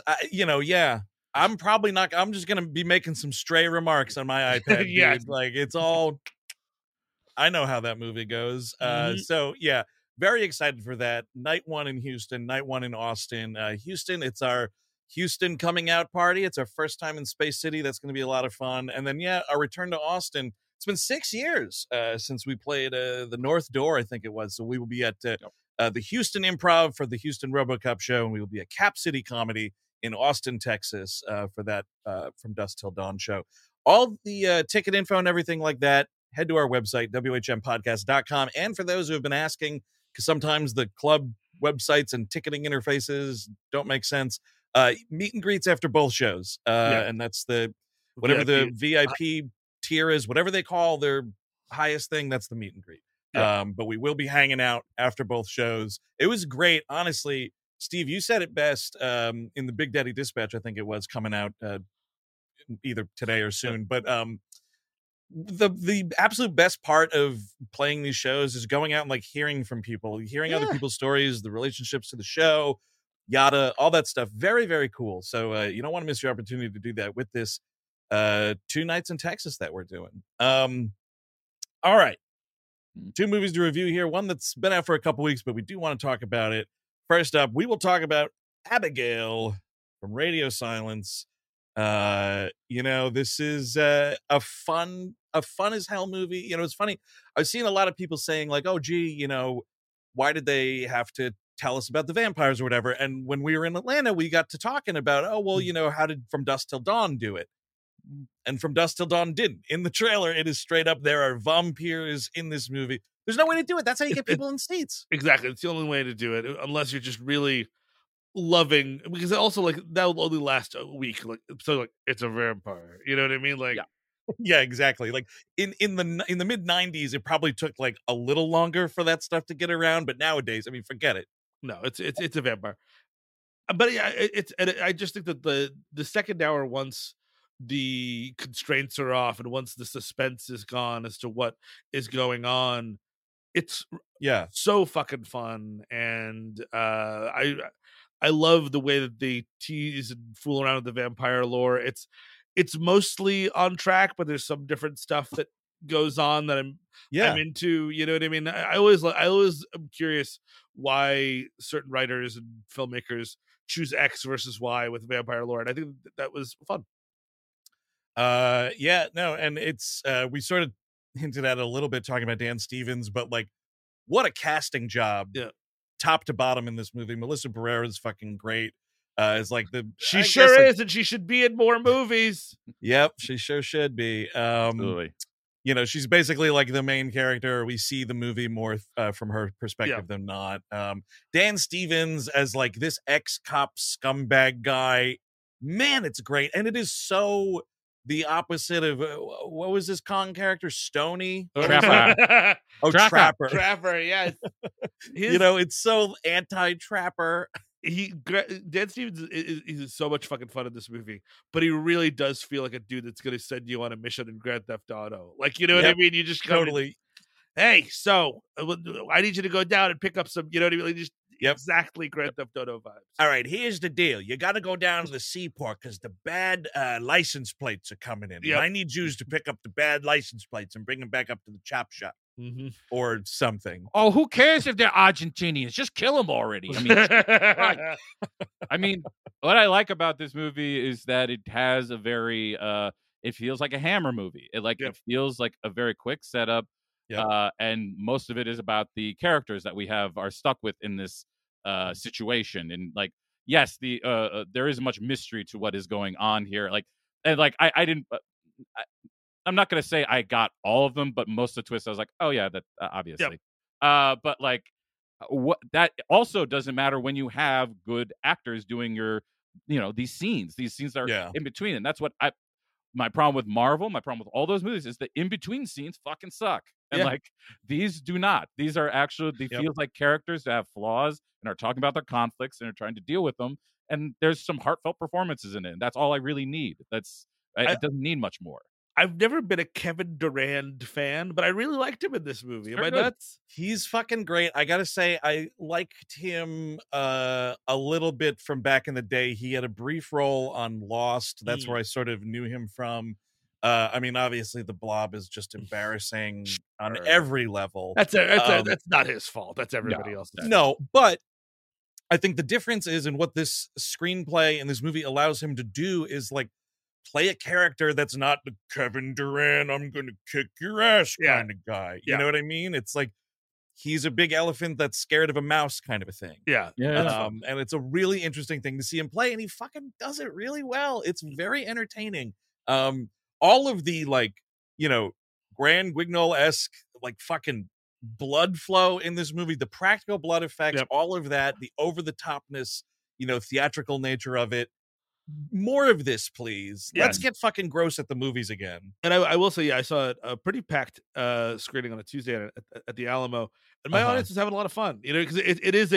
I'm probably not. I'm just gonna be making some stray remarks on my iPad. Yeah, dude. Like it's all. I know how that movie goes. So yeah, very excited for that. Night 1 in Houston, night 1 in Austin. Houston, it's our Houston coming out party. It's our first time in Space City. That's going to be a lot of fun. And then our return to Austin. It's been 6 years since we played the North Door, I think it was. So we will be at the Houston Improv for the Houston RoboCop show, and we will be at Cap City Comedy in Austin, Texas for that From Dusk Till Dawn show. All the ticket info and everything like that, head to our website, whmpodcast.com. And for those who have been asking, because sometimes the club websites and ticketing interfaces don't make sense, meet and greets after both shows. And that's whatever the VIP tier is, whatever they call their highest thing, that's the meet and greet. But we will be hanging out after both shows. It was great. Honestly, Steve, you said it best in the Big Daddy Dispatch, I think it was, coming out either today or soon. But the absolute best part of playing these shows is going out and like hearing from people, hearing other people's stories, the relationships to the show, yada, all that stuff. Very, very cool. So you don't want to miss your opportunity to do that with this 2 nights in Texas that we're doing. All right. 2 movies to review here. One that's been out for a couple weeks, but we do want to talk about it. First up, we will talk about Abigail from Radio Silence. This is a fun as hell movie. It's funny. I was seeing a lot of people saying like, oh, gee, why did they have to tell us about the vampires or whatever? And when we were in Atlanta, we got to talking about, how did From Dusk Till Dawn do it? And From Dusk Till Dawn didn't. In the trailer, it is straight up, there are vampires in this movie. There's no way to do it. That's how you get people in seats. Exactly. It's the only way to do it, unless you're just really loving, because also like that will only last a week. Like, so like it's a vampire. You know what I mean? Like, Yeah. Yeah, exactly. Like in the mid 90s, it probably took like a little longer for that stuff to get around, but nowadays, I mean, forget it. no, it's a vampire. But yeah, I just think that the second hour, once the constraints are off and once the suspense is gone as to what is going on, it's Yeah. so fucking fun. And I love the way that they tease and fool around with the vampire lore. It's mostly on track, but there's some different stuff that goes on that I'm into. You know what I mean? I always am curious why certain writers and filmmakers choose X versus Y with vampire lore, and I think that was fun. Yeah, no, and it's we sort of hinted at it a little bit talking about Dan Stevens, but like, what a casting job, Yeah. top to bottom in this movie. Melissa Barrera is fucking great. Is like She I sure guess, like, is, and she should be in more movies. Yep, she sure should be. Absolutely. You know, she's basically like the main character. We see the movie more from her perspective than not. Dan Stevens as like this ex-cop scumbag guy, man, it's great. And it is so the opposite of what was this Kong character, Stony? Trapper. Oh, Trapper. Trapper, yes. You know, it's so anti-Trapper. Dan Stevens is so much fucking fun in this movie, but he really does feel like a dude that's going to send you on a mission in Grand Theft Auto. Like, you know what I mean? You just come Totally. hey, so I need you to go down and pick up some, you know what I mean? Like, just Yep. exactly Grand Theft Auto vibes. All right, here's the deal. You got to go down to the seaport because the bad license plates are coming in. Yep. And I need you to pick up the bad license plates and bring them back up to the chop shop or something. Oh, who cares if they're Argentinians? Just kill them already. I mean, what I like about this movie is that it has a very it feels like a Hammer movie. It feels like a very quick setup. And most of it is about the characters that we are stuck with in this situation. And like, yes, there isn't much mystery to what is going on here. I didn't. I'm not going to say I got all of them, but most of the twists I was like, oh yeah, that obviously. But like, what that also doesn't matter when you have good actors doing these scenes that are in between, and that's what my problem with Marvel, my problem with all those movies is the in between scenes fucking suck, and like these do not. These are actually feels like characters that have flaws and are talking about their conflicts and are trying to deal with them, and there's some heartfelt performances in it, and that's all I really need. It doesn't need much more. I've never been a Kevin Durand fan, but I really liked him in this movie. Am I good. nuts? He's fucking great. I gotta say, I liked him a little bit from back in the day. He had a brief role on Lost. That's where I sort of knew him from. I mean, obviously, the Blob is just embarrassing on every level. That's not his fault. That's everybody else's. No, but I think the difference is in what this screenplay and this movie allows him to do is like play a character that's not the Kevin Durand, I'm going to kick your ass kind of guy. You know what I mean? It's like he's a big elephant that's scared of a mouse kind of a thing. Yeah. And it's a really interesting thing to see him play, and he fucking does it really well. It's very entertaining. All of the like, Grand Guignol-esque like fucking blood flow in this movie, the practical blood effects, all of that, the over-the-topness, theatrical nature of it. More of this, please. Let's get fucking gross at the movies again. And I will say, I saw a pretty packed screening on a Tuesday at the Alamo, and my audience is having a lot of fun. Because it is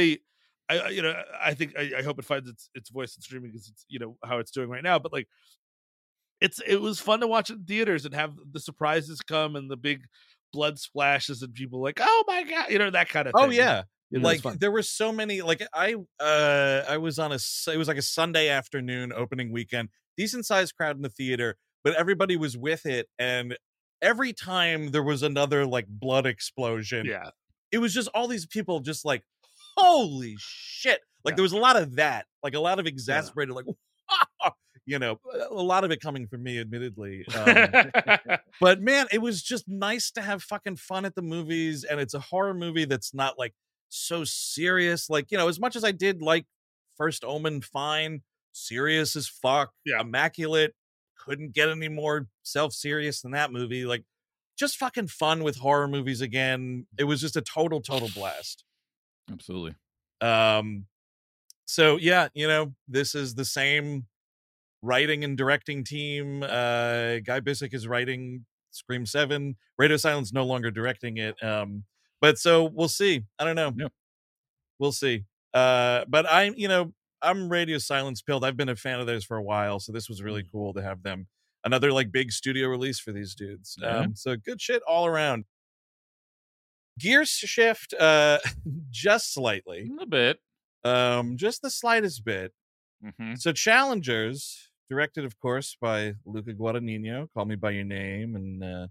I think I hope it finds its voice in streaming because it's how it's doing right now. But like, it was fun to watch in theaters and have the surprises come and the big blood splashes and people like, oh my god, that kind of thing. Oh yeah. Like there were so many, like I was it was like a Sunday afternoon opening weekend, decent sized crowd in the theater, but everybody was with it. And every time there was another like blood explosion, it was just all these people just like, holy shit. Like there was a lot of that, like a lot of exasperated, like, a lot of it coming from me, admittedly. But man, it was just nice to have fucking fun at the movies. And it's a horror movie that's not like so serious, like as much as I did like First Omen, fine, serious as fuck, immaculate, couldn't get any more self-serious than that movie. Like, just fucking fun with horror movies again. It was just a total blast. Absolutely. So yeah, this is the same writing and directing team. Guy Bissek is writing Scream 7. Radio Silence no longer directing it. But so we'll see. I don't know. Yeah. We'll see. But I'm Radio Silence pilled. I've been a fan of theirs for a while, so this was really cool to have them. Another like big studio release for these dudes. Yeah. So good shit all around. Gears shift just slightly. A little bit. Just the slightest bit. Mm-hmm. So Challengers, directed of course by Luca Guadagnino, Call Me by Your Name, and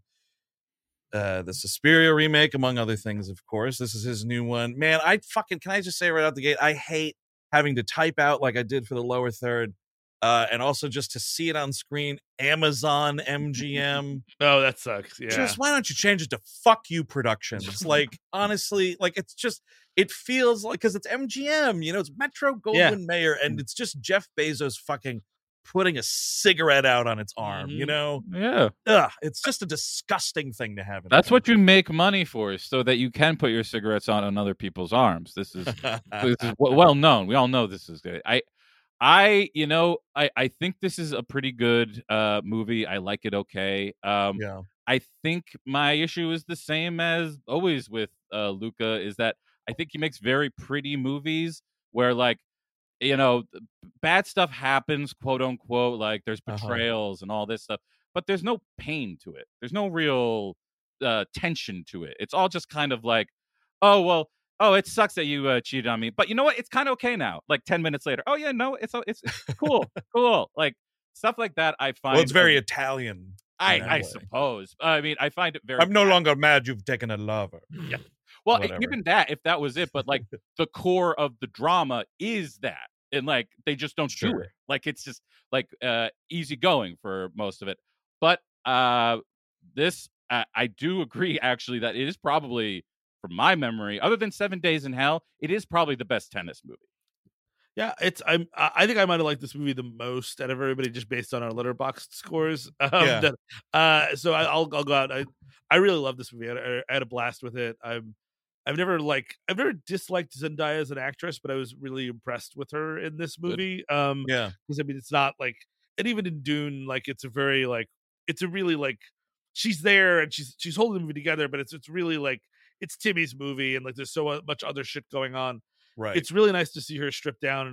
the Suspiria remake, among other things, of course. This is his new one. Man, can I just say right out the gate, I hate having to type out like I did for the lower third. And also just to see it on screen, Amazon MGM. Oh, that sucks. Yeah. Just why don't you change it to Fuck You Productions? Like, honestly, like it feels like, because it's MGM, it's Metro Goldwyn Mayer, and it's just Jeff Bezos fucking putting a cigarette out on its arm, Yeah. Ugh, it's just a disgusting thing to have. That's what you make money for, so that you can put your cigarettes on other people's arms. This is well known. We all know this is good. I think this is a pretty good movie. I like it okay. I think my issue is the same as always with Luca, is that I think he makes very pretty movies where, like, bad stuff happens, quote unquote, like there's betrayals and all this stuff, but there's no pain to it. There's no real tension to it. It's all just kind of like, oh, it sucks that you cheated on me, but you know what? It's kind of okay now. Like 10 minutes later, oh yeah, no, it's cool, cool. Like stuff like that. I find it's very Italian. I suppose. I mean, I find it very. I'm no longer mad you've taken a lover. Yeah. Well, Whatever. even that, if that was it, but like the core of the drama is that, and like they just don't do it. Like it's just like easy going for most of it. But this, I do agree actually that it is probably, from my memory, other than 7 Days in Hell, it is probably the best tennis movie. Yeah, I think I might have liked this movie the most out of everybody, just based on our Letterboxd scores. So I'll go out. I really love this movie. I had a blast with it. I've never disliked Zendaya as an actress, but I was really impressed with her in this movie. Because I mean, it's not like, and even in Dune, like it's a really like she's there and she's holding the movie together, but it's really like it's Timmy's movie, and like there's so much other shit going on. Right. It's really nice to see her stripped down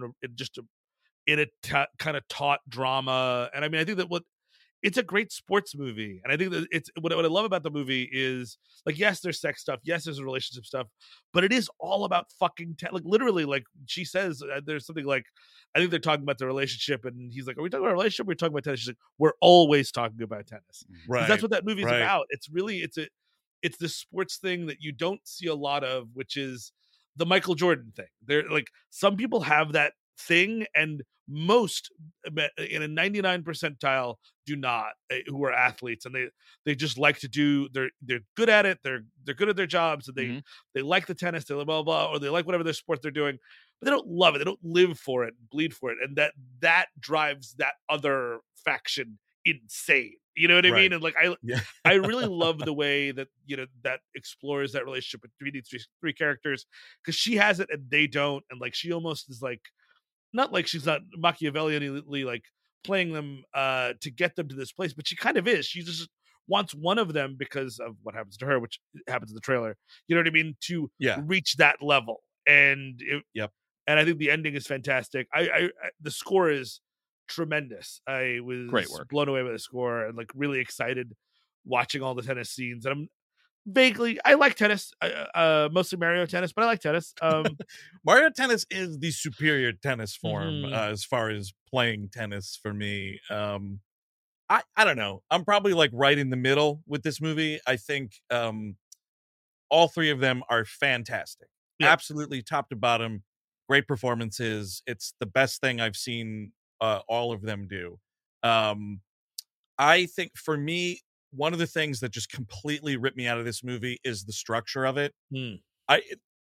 in a kind of taut drama. And I mean, I think that it's a great sports movie. And I think that it's what I love about the movie is, like, yes, there's sex stuff. Yes, there's relationship stuff, but it is all about fucking like literally, like she says, there's something like, I think they're talking about the relationship, and he's like, are we talking about a relationship? We're talking about tennis. She's like, we're always talking about tennis. Right. That's what that movie is about. It's really, it's this sports thing that you don't see a lot of, which is the Michael Jordan thing. They're like, some people have that thing, and most in a 99 percentile do not, who are athletes, and they just like to do, they're good at it, they're good at their jobs, and they like the tennis, they blah, blah blah, or they like whatever their sport they're doing, but they don't love it, they don't live for it, bleed for it, and that drives that other faction insane. You know what I mean? And like I really love the way that that explores that relationship between these three characters, because she has it and they don't, and like she almost is like, not like she's not Machiavellianly like playing them to get them to this place, but she kind of is. She just wants one of them because of what happens to her, which happens in the trailer. You know what I mean? To reach that level, and and I think the ending is fantastic. The score is tremendous. I was blown away by the score and like really excited watching all the tennis scenes. And I like tennis, mostly Mario Tennis, but I like tennis. Mario Tennis is the superior tennis form as far as playing tennis for me. I don't know. I'm probably like right in the middle with this movie. I think all three of them are fantastic. Absolutely top to bottom. Great performances. It's the best thing I've seen all of them do. I think for me, one of the things that just completely ripped me out of this movie is the structure of it.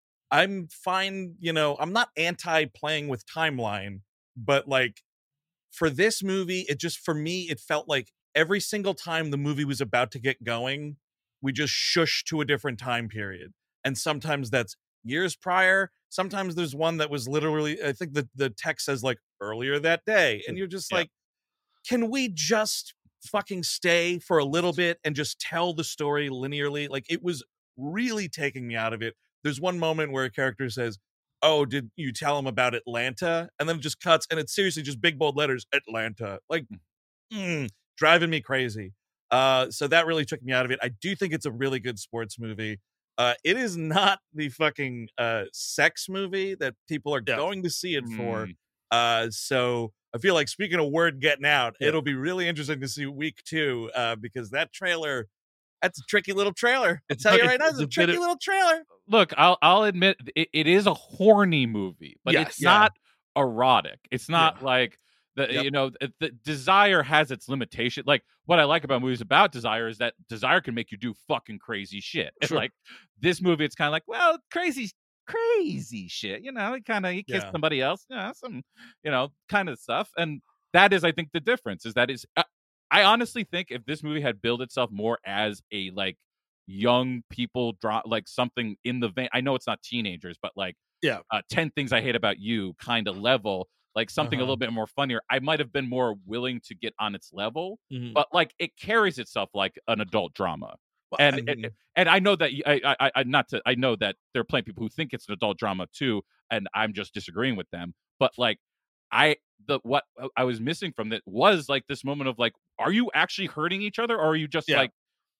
I'm fine, I'm not anti playing with timeline, but like for this movie, it just, for me, it felt like every single time the movie was about to get going, we just shushed to a different time period. And sometimes that's years prior. Sometimes there's one that was literally, I think the text says like earlier that day. And you're just like, can we just fucking stay for a little bit and just tell the story linearly? Like, it was really taking me out of it. There's one moment where a character says, oh, did you tell him about Atlanta? And then it just cuts, and it's seriously just big bold letters, Atlanta. Like, driving me crazy. So that really took me out of it. I do think it's a really good sports movie. It is not the fucking sex movie that people are going to see it for. So I feel like, speaking of word getting out, it'll be really interesting to see week 2, because that trailer, that's a tricky little trailer. I'll tell you right now, it's a tricky little trailer. Look, I'll admit it is a horny movie, but it's not erotic. It's not like the desire has its limitation. Like, what I like about movies about desire is that desire can make you do fucking crazy shit. And like this movie, it's kind of like, well, crazy shit. He kissed somebody else, some, kind of stuff. And that is, I think, the difference is that is. I honestly think if this movie had billed itself more as a like young people like something in the vein, I know it's not teenagers, but like 10 Things I Hate About You kind of level, like something a little bit more funnier, I might have been more willing to get on its level. But like, it carries itself like an adult drama. Well, and I know that I know that there are plenty of people who think it's an adult drama too, and I'm just disagreeing with them. But like, what I was missing from that was like this moment of like, are you actually hurting each other, or are you just like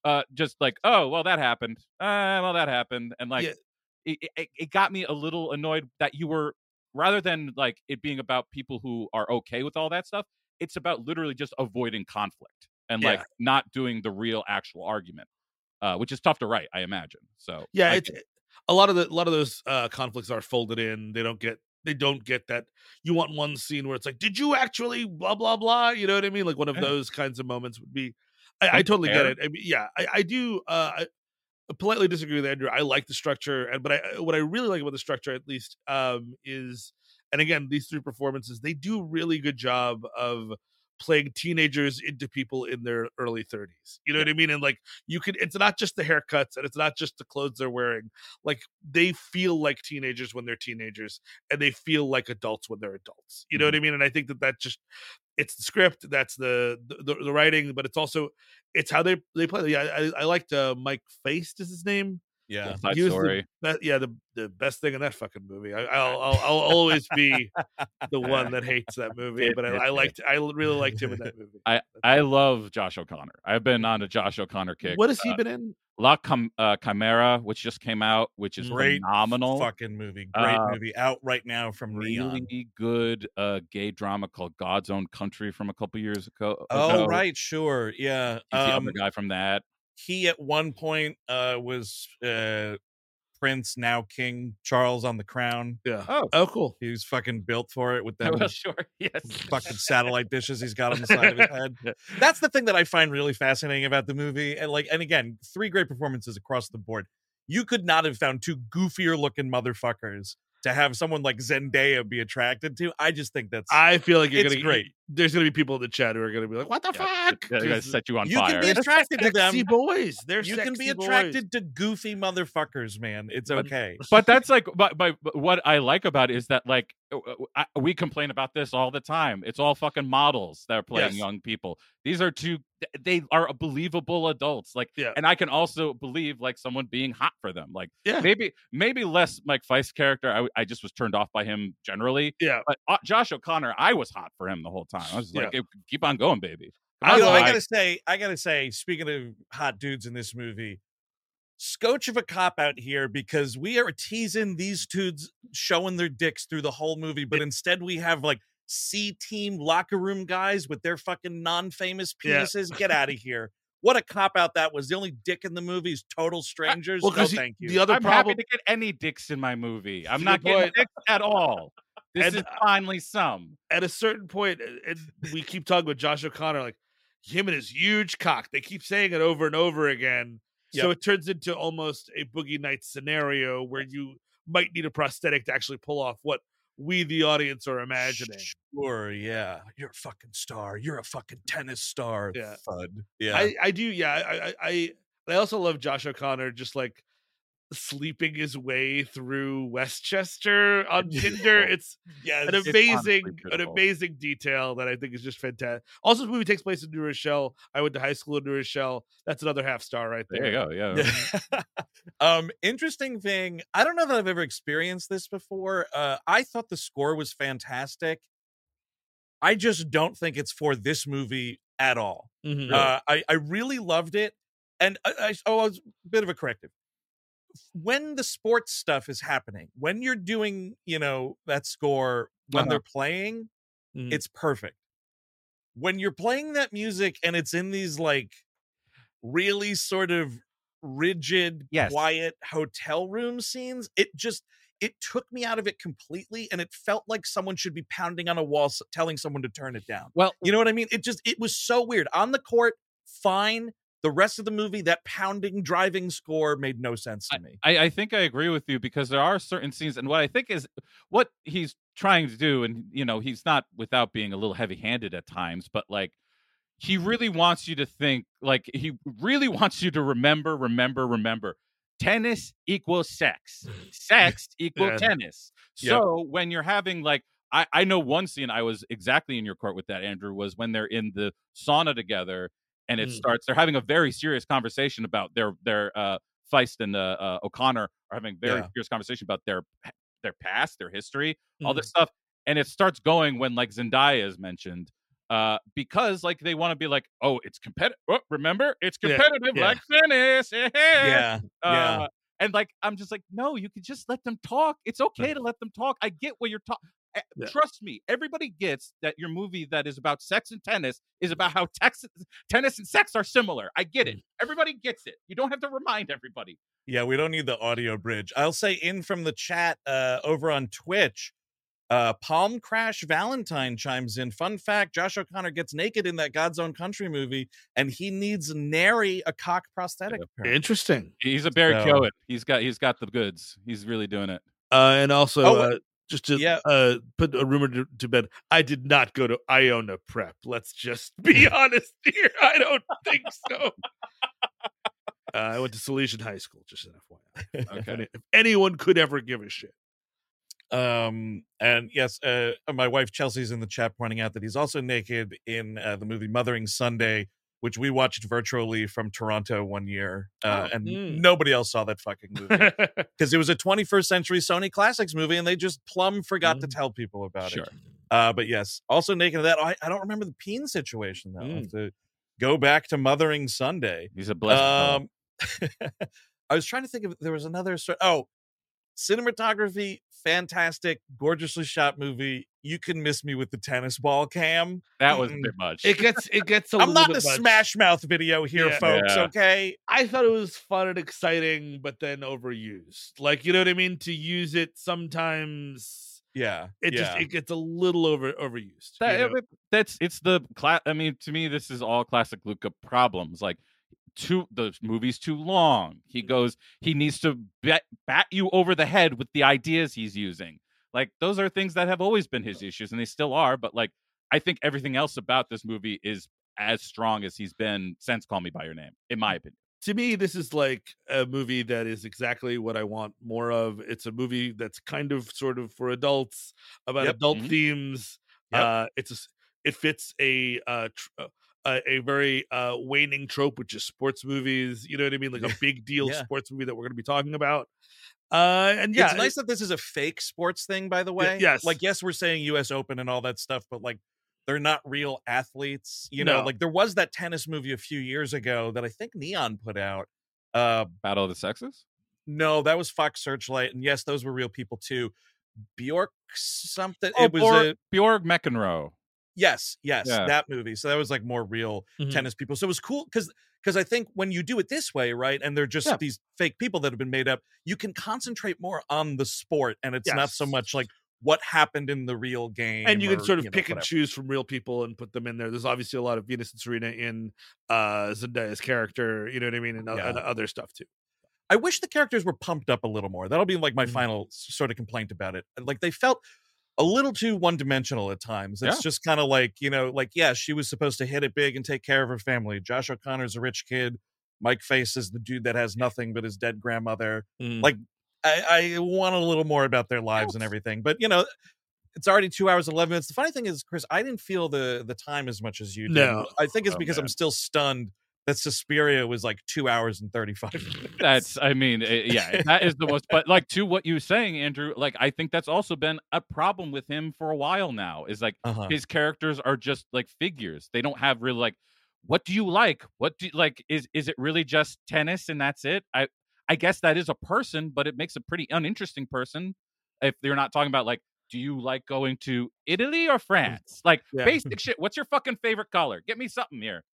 oh well, that happened, and like it got me a little annoyed that you were, rather than like it being about people who are okay with all that stuff, it's about literally just avoiding conflict and like not doing the real actual argument, which is tough to write, I imagine. So it's a lot of those conflicts are folded in. They don't get that. You want one scene where it's like, did you actually blah blah blah, you know what I mean? Like, one of those kinds of moments would be, I totally get it. I mean, I do I politely disagree with Andrew. I like the structure, but what I really like about the structure, at least, is, and again, these 3 performances, they do a really good job of playing teenagers into people in their early 30s. You know what I mean? And like, it's not just the haircuts, and it's not just the clothes they're wearing. Like, they feel like teenagers when they're teenagers, and they feel like adults when they're adults. You know what I mean? And I think that just, it's the script, that's the writing, but it's also, it's how they play. Yeah, I liked Mike Feist is his name. Yeah, Side Story. The best thing in that fucking movie. I'll always be the one that hates that movie, but I really liked him in that movie. I love Josh O'Connor. I've been on a Josh O'Connor kick. What has he been in? La Chimera, which just came out, which is great, phenomenal fucking movie. Great movie, out right now from Neon. Really good gay drama called God's Own Country from a couple years ago. Oh, right, sure, yeah. He's the other guy from that. He at one point was Prince, now King Charles on The Crown. Yeah. Oh, cool. He was fucking built for it with them sure. Yes. fucking satellite dishes he's got on the side of his head. That's the thing that I find really fascinating about the movie. And like, and again, 3 great performances across the board. You could not have found 2 goofier looking motherfuckers to have someone like Zendaya be attracted to. I just think I feel like it's great. There's gonna be people in the chat who are gonna be like, "What the fuck?" They're gonna set you on you fire. You can be attracted to them. Sexy boys. You can be attracted to goofy motherfuckers, man. It's okay. But that's like, but what I like about it is that like we complain about this all the time. It's all fucking models that are playing young people. These are 2. They are believable adults. Like, and I can also believe like someone being hot for them. Like, maybe less Mike Feist's character. I just was turned off by him generally. Yeah. But Josh O'Connor, I was hot for him the whole time. I was like, keep on going, baby. I gotta say, speaking of hot dudes in this movie, scotch of a cop out here, because we are teasing these dudes showing their dicks through the whole movie, but instead we have like C-team locker room guys with their fucking non-famous penises. Get out of here. What a cop out that was. The only dick in the movie is total strangers. No, thank you. I'm happy to get any dicks in my movie. I'm not getting dicks at all. This is finally some. At a certain point, and we keep talking about Josh O'Connor, like him and his huge cock. They keep saying it over and over again. So it turns into almost a Boogie Nights scenario where you might need a prosthetic to actually pull off what we, the audience, are imagining. Sure, yeah. You're a fucking star. You're a fucking tennis star. Yeah. Thud. Yeah. I do, yeah. I also love Josh O'Connor just like sleeping his way through Westchester on Tinder. It's yes. an honestly beautiful. amazing detail that I think is just fantastic. Also, this movie takes place in New Rochelle. I went to high school in New Rochelle. That's another half star right there. There you go. Yeah. Interesting thing. I don't know that I've ever experienced this before. I thought the score was fantastic. I just don't think it's for this movie at all. Mhm. I really loved it. And I was a bit of a corrective. When the sports stuff is happening, when you're doing, that score, when they're playing, Mhm. it's perfect. When you're playing that music and it's in these like really sort of rigid, Yes. quiet hotel room scenes, it took me out of it completely, and it felt like someone should be pounding on a wall telling someone to turn it down. Well, You know what I mean? It was so weird. On the court, fine. The rest of the movie, that pounding, driving score made no sense to me. I think I agree with you, because there are certain scenes, and what I think is what he's trying to do, and he's not without being a little heavy-handed at times, but like he really wants you to think, like he really wants you to remember. Tennis equals sex. Sex equals Yeah. tennis. So when you're having like, I know one scene I was exactly in your court with that, Andrew, was when they're in the sauna together. And it starts. They're having a very serious conversation about their Feist and O'Connor are having a very serious conversation about their past, their history, all this stuff. And it starts going when like Zendaya is mentioned, because like they want to be like, oh, it's competitive. Oh, remember, it's competitive like tennis. Yeah. And like I'm just like, no, you could just let them talk. It's okay to let them talk. I get what you're talking. Yeah. Trust me, everybody gets that your movie that is about sex and tennis is about how tennis and sex are similar. I get it. Everybody gets it. You don't have to remind everybody. Yeah, we don't need the audio bridge. I'll say in from the chat over on Twitch, Palm Crash Valentine chimes in. Fun fact, Josh O'Connor gets naked in that God's Own Country movie, and he needs nary a cock prosthetic. apparently. Interesting. He's a Barry So- Keoghan. He's got the goods. He's really doing it. And also, just to yeah. put a rumor to bed, I did not go to Iona Prep. Let's just be honest here. I don't think so. I went to Salesian High School, just an FYI. Okay. If anyone could ever give a shit. And yes, my wife Chelsea's in the chat pointing out that he's also naked in the movie Mothering Sunday, which we watched virtually from Toronto one year, and nobody else saw that fucking movie because it was a 21st Century Sony Classics movie, and they just plumb forgot to tell people about it. But yes, also naked in that. I don't remember the peen situation though. I'll have to go back to Mothering Sunday. He's a blessed. I was trying to think of there was another. Cinematography, fantastic, gorgeously shot movie. You can miss me with the tennis ball cam. That was a bit much. It gets a I'm little not bit in a much. Smash Mouth video here, Yeah. folks. Yeah. Okay. I thought it was fun and exciting, but then overused. Like, you know what I mean? To use it sometimes, Yeah. it gets a little overused. you know? It's the class. I mean, to me, this is all classic Luca problems. Like, the movie's too long. He needs to bat you over the head with the ideas he's using. Like, those are things that have always been his issues, and they still are. But like, I think everything else about this movie is as strong as he's been since Call Me by Your Name, in my opinion. To me, this is like a movie that is exactly what I want more of. It's a movie that's kind of sort of for adults, about adult themes. Yep. It fits a very waning trope, which is sports movies. You know what I mean? Like a big deal sports movie that we're going to be talking about. And yeah, it's nice that this is a fake sports thing, by the way. yes. Like, yes, we're saying US Open and all that stuff, but like, they're not real athletes. You know, No. like there was that tennis movie a few years ago that I think Neon put out. Battle of the Sexes? No, that was Fox Searchlight. And yes, those were real people too. Bjork something. Oh, It was Bjorg McEnroe. Yes, Yeah. that movie. So that was like more real tennis people. So it was cool because I think when you do it this way, right, and they're just these fake people that have been made up, you can concentrate more on the sport, and it's not so much like what happened in the real game. And you can sort of pick whatever. and choose from real people and put them in there. There's obviously a lot of Venus and Serena in Zendaya's character, you know what I mean, and other stuff too. I wish the characters were pumped up a little more. That'll be like my final sort of complaint about it. Like they felt a little too one-dimensional at times. It's Yeah. just kind of like, yeah, she was supposed to hit it big and take care of her family. Josh O'Connor's a rich kid. Mike Face is the dude that has nothing but his dead grandmother. Mm. Like, I want a little more about their lives and everything. But, it's already 2 hours, 11 minutes. The funny thing is, Chris, I didn't feel the time as much as you did. No. I think it's Oh, because man. I'm still stunned that Suspiria was like 2 hours and 35 minutes. That's, I mean, yeah, that is the most. But like to what you were saying, Andrew, like I think that's also been a problem with him for a while now. Is like Uh-huh. his characters are just like figures. They don't have really like, what do you like? What do you like? Is it really just tennis and that's it? I guess that is a person, but it makes a pretty uninteresting person if you're not talking about like, do you like going to Italy or France? Like Yeah. basic shit. What's your fucking favorite color? Get me something here.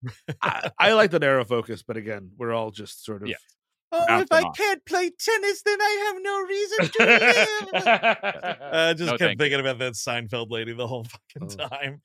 I like the narrow focus, but again, we're all just sort of. Yeah. Oh, Bouncing if I off. can't play tennis, then I have no reason to live. Just No, kept thank thinking about that Seinfeld lady the whole fucking Oh. time.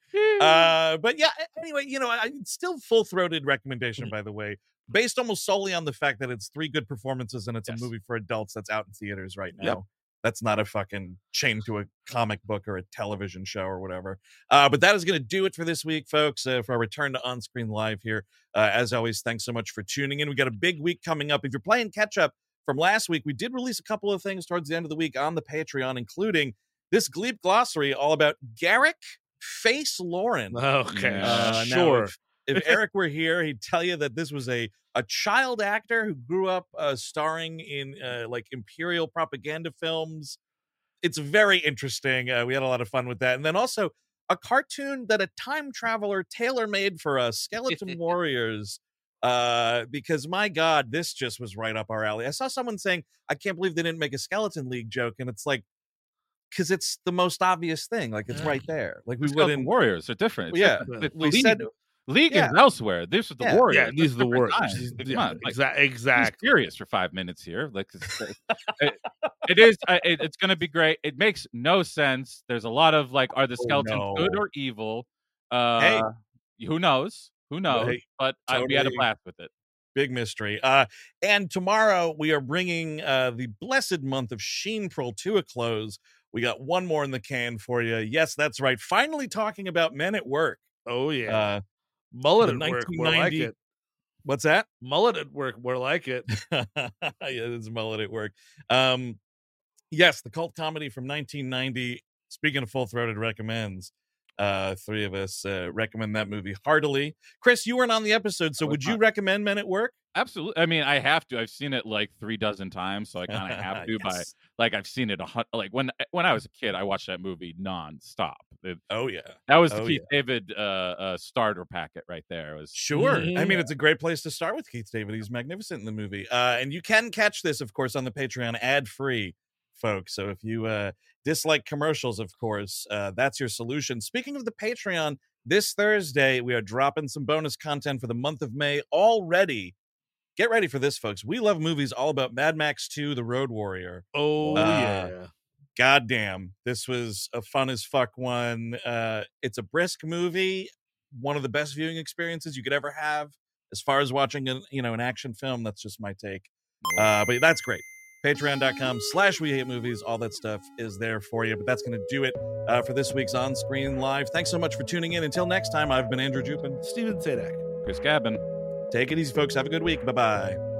But yeah, anyway, it's still full-throated recommendation, by the way, based almost solely on the fact that it's 3 good performances and it's Yes. a movie for adults that's out in theaters right now. Yep. That's not a fucking chain to a comic book or a television show or whatever. But that is going to do it for this week, folks, for our return to On Screen Live here. As always, thanks so much for tuning in. We got a big week coming up. If you're playing catch up from last week, we did release a couple of things towards the end of the week on the Patreon, including this Gleep glossary all about Garrick Face Lauren. Okay, Now, sure. if Eric were here, he'd tell you that this was a child actor who grew up starring in like imperial propaganda films. It's very interesting. We had a lot of fun with that. And then also a cartoon that a time traveler tailor-made for us, Skeleton Warriors. Because my God, this just was right up our alley. I saw someone saying, I can't believe they didn't make a Skeleton League joke. And it's like, because it's the most obvious thing. Like, it's right there. Like, we Skeleton wouldn't. Warriors are different. It's Yeah, different. we League, said. League yeah. is elsewhere. This is the Yeah. Warriors. Yeah, these are the Different Warriors. times. Come Yeah, on, like, exactly. He's furious for 5 minutes here. Like it is. It's going to be great. It makes no sense. There's a lot of like, are the skeletons no. good or evil? Hey. Who knows? Who knows? Hey, But we had a totally. blast with it. Big mystery. And tomorrow we are bringing the blessed month of Sheenpril to a close. We got one more in the can for you. Yes, that's right. Finally talking about Men at Work. Oh yeah, Uh, mullet the at work, more like 1990 it. what's that? Mullet at work, more like it. Yeah, it's Mullet at Work. Yes, the cult comedy from 1990. Speaking of full-throated recommends, 3 of us recommend that movie heartily. Chris, you weren't on the episode, so I was would you not. recommend Men at Work? Absolutely. I mean, I have to. I've seen it like 3 dozen times, so I kind of have to. By Yes. like, I've seen it like when I was a kid, I watched that movie nonstop. Oh yeah, That was the Oh, Keith David starter packet right there. It was sure. I Mhm. mean, it's a great place to start with Keith David. He's magnificent in the movie. And you can catch this, of course, on the Patreon ad-free, folks. So if you dislike commercials, of course, that's your solution. Speaking of the Patreon, this Thursday, we are dropping some bonus content for the month of May already. Get ready for this, folks. We love movies all about Mad Max 2, The Road Warrior. Oh yeah. Goddamn, this was a fun as fuck one. It's a brisk movie, one of the best viewing experiences you could ever have as far as watching an action film. That's just my take. But that's great. Patreon.com/WeHateMovies. All that stuff is there for you. But that's going to do it for this week's On Screen Live. Thanks so much for tuning in. Until next time, I've been Andrew Jupin. Steven Sadak. Chris Gabin. Take it easy, folks. Have a good week. Bye-bye.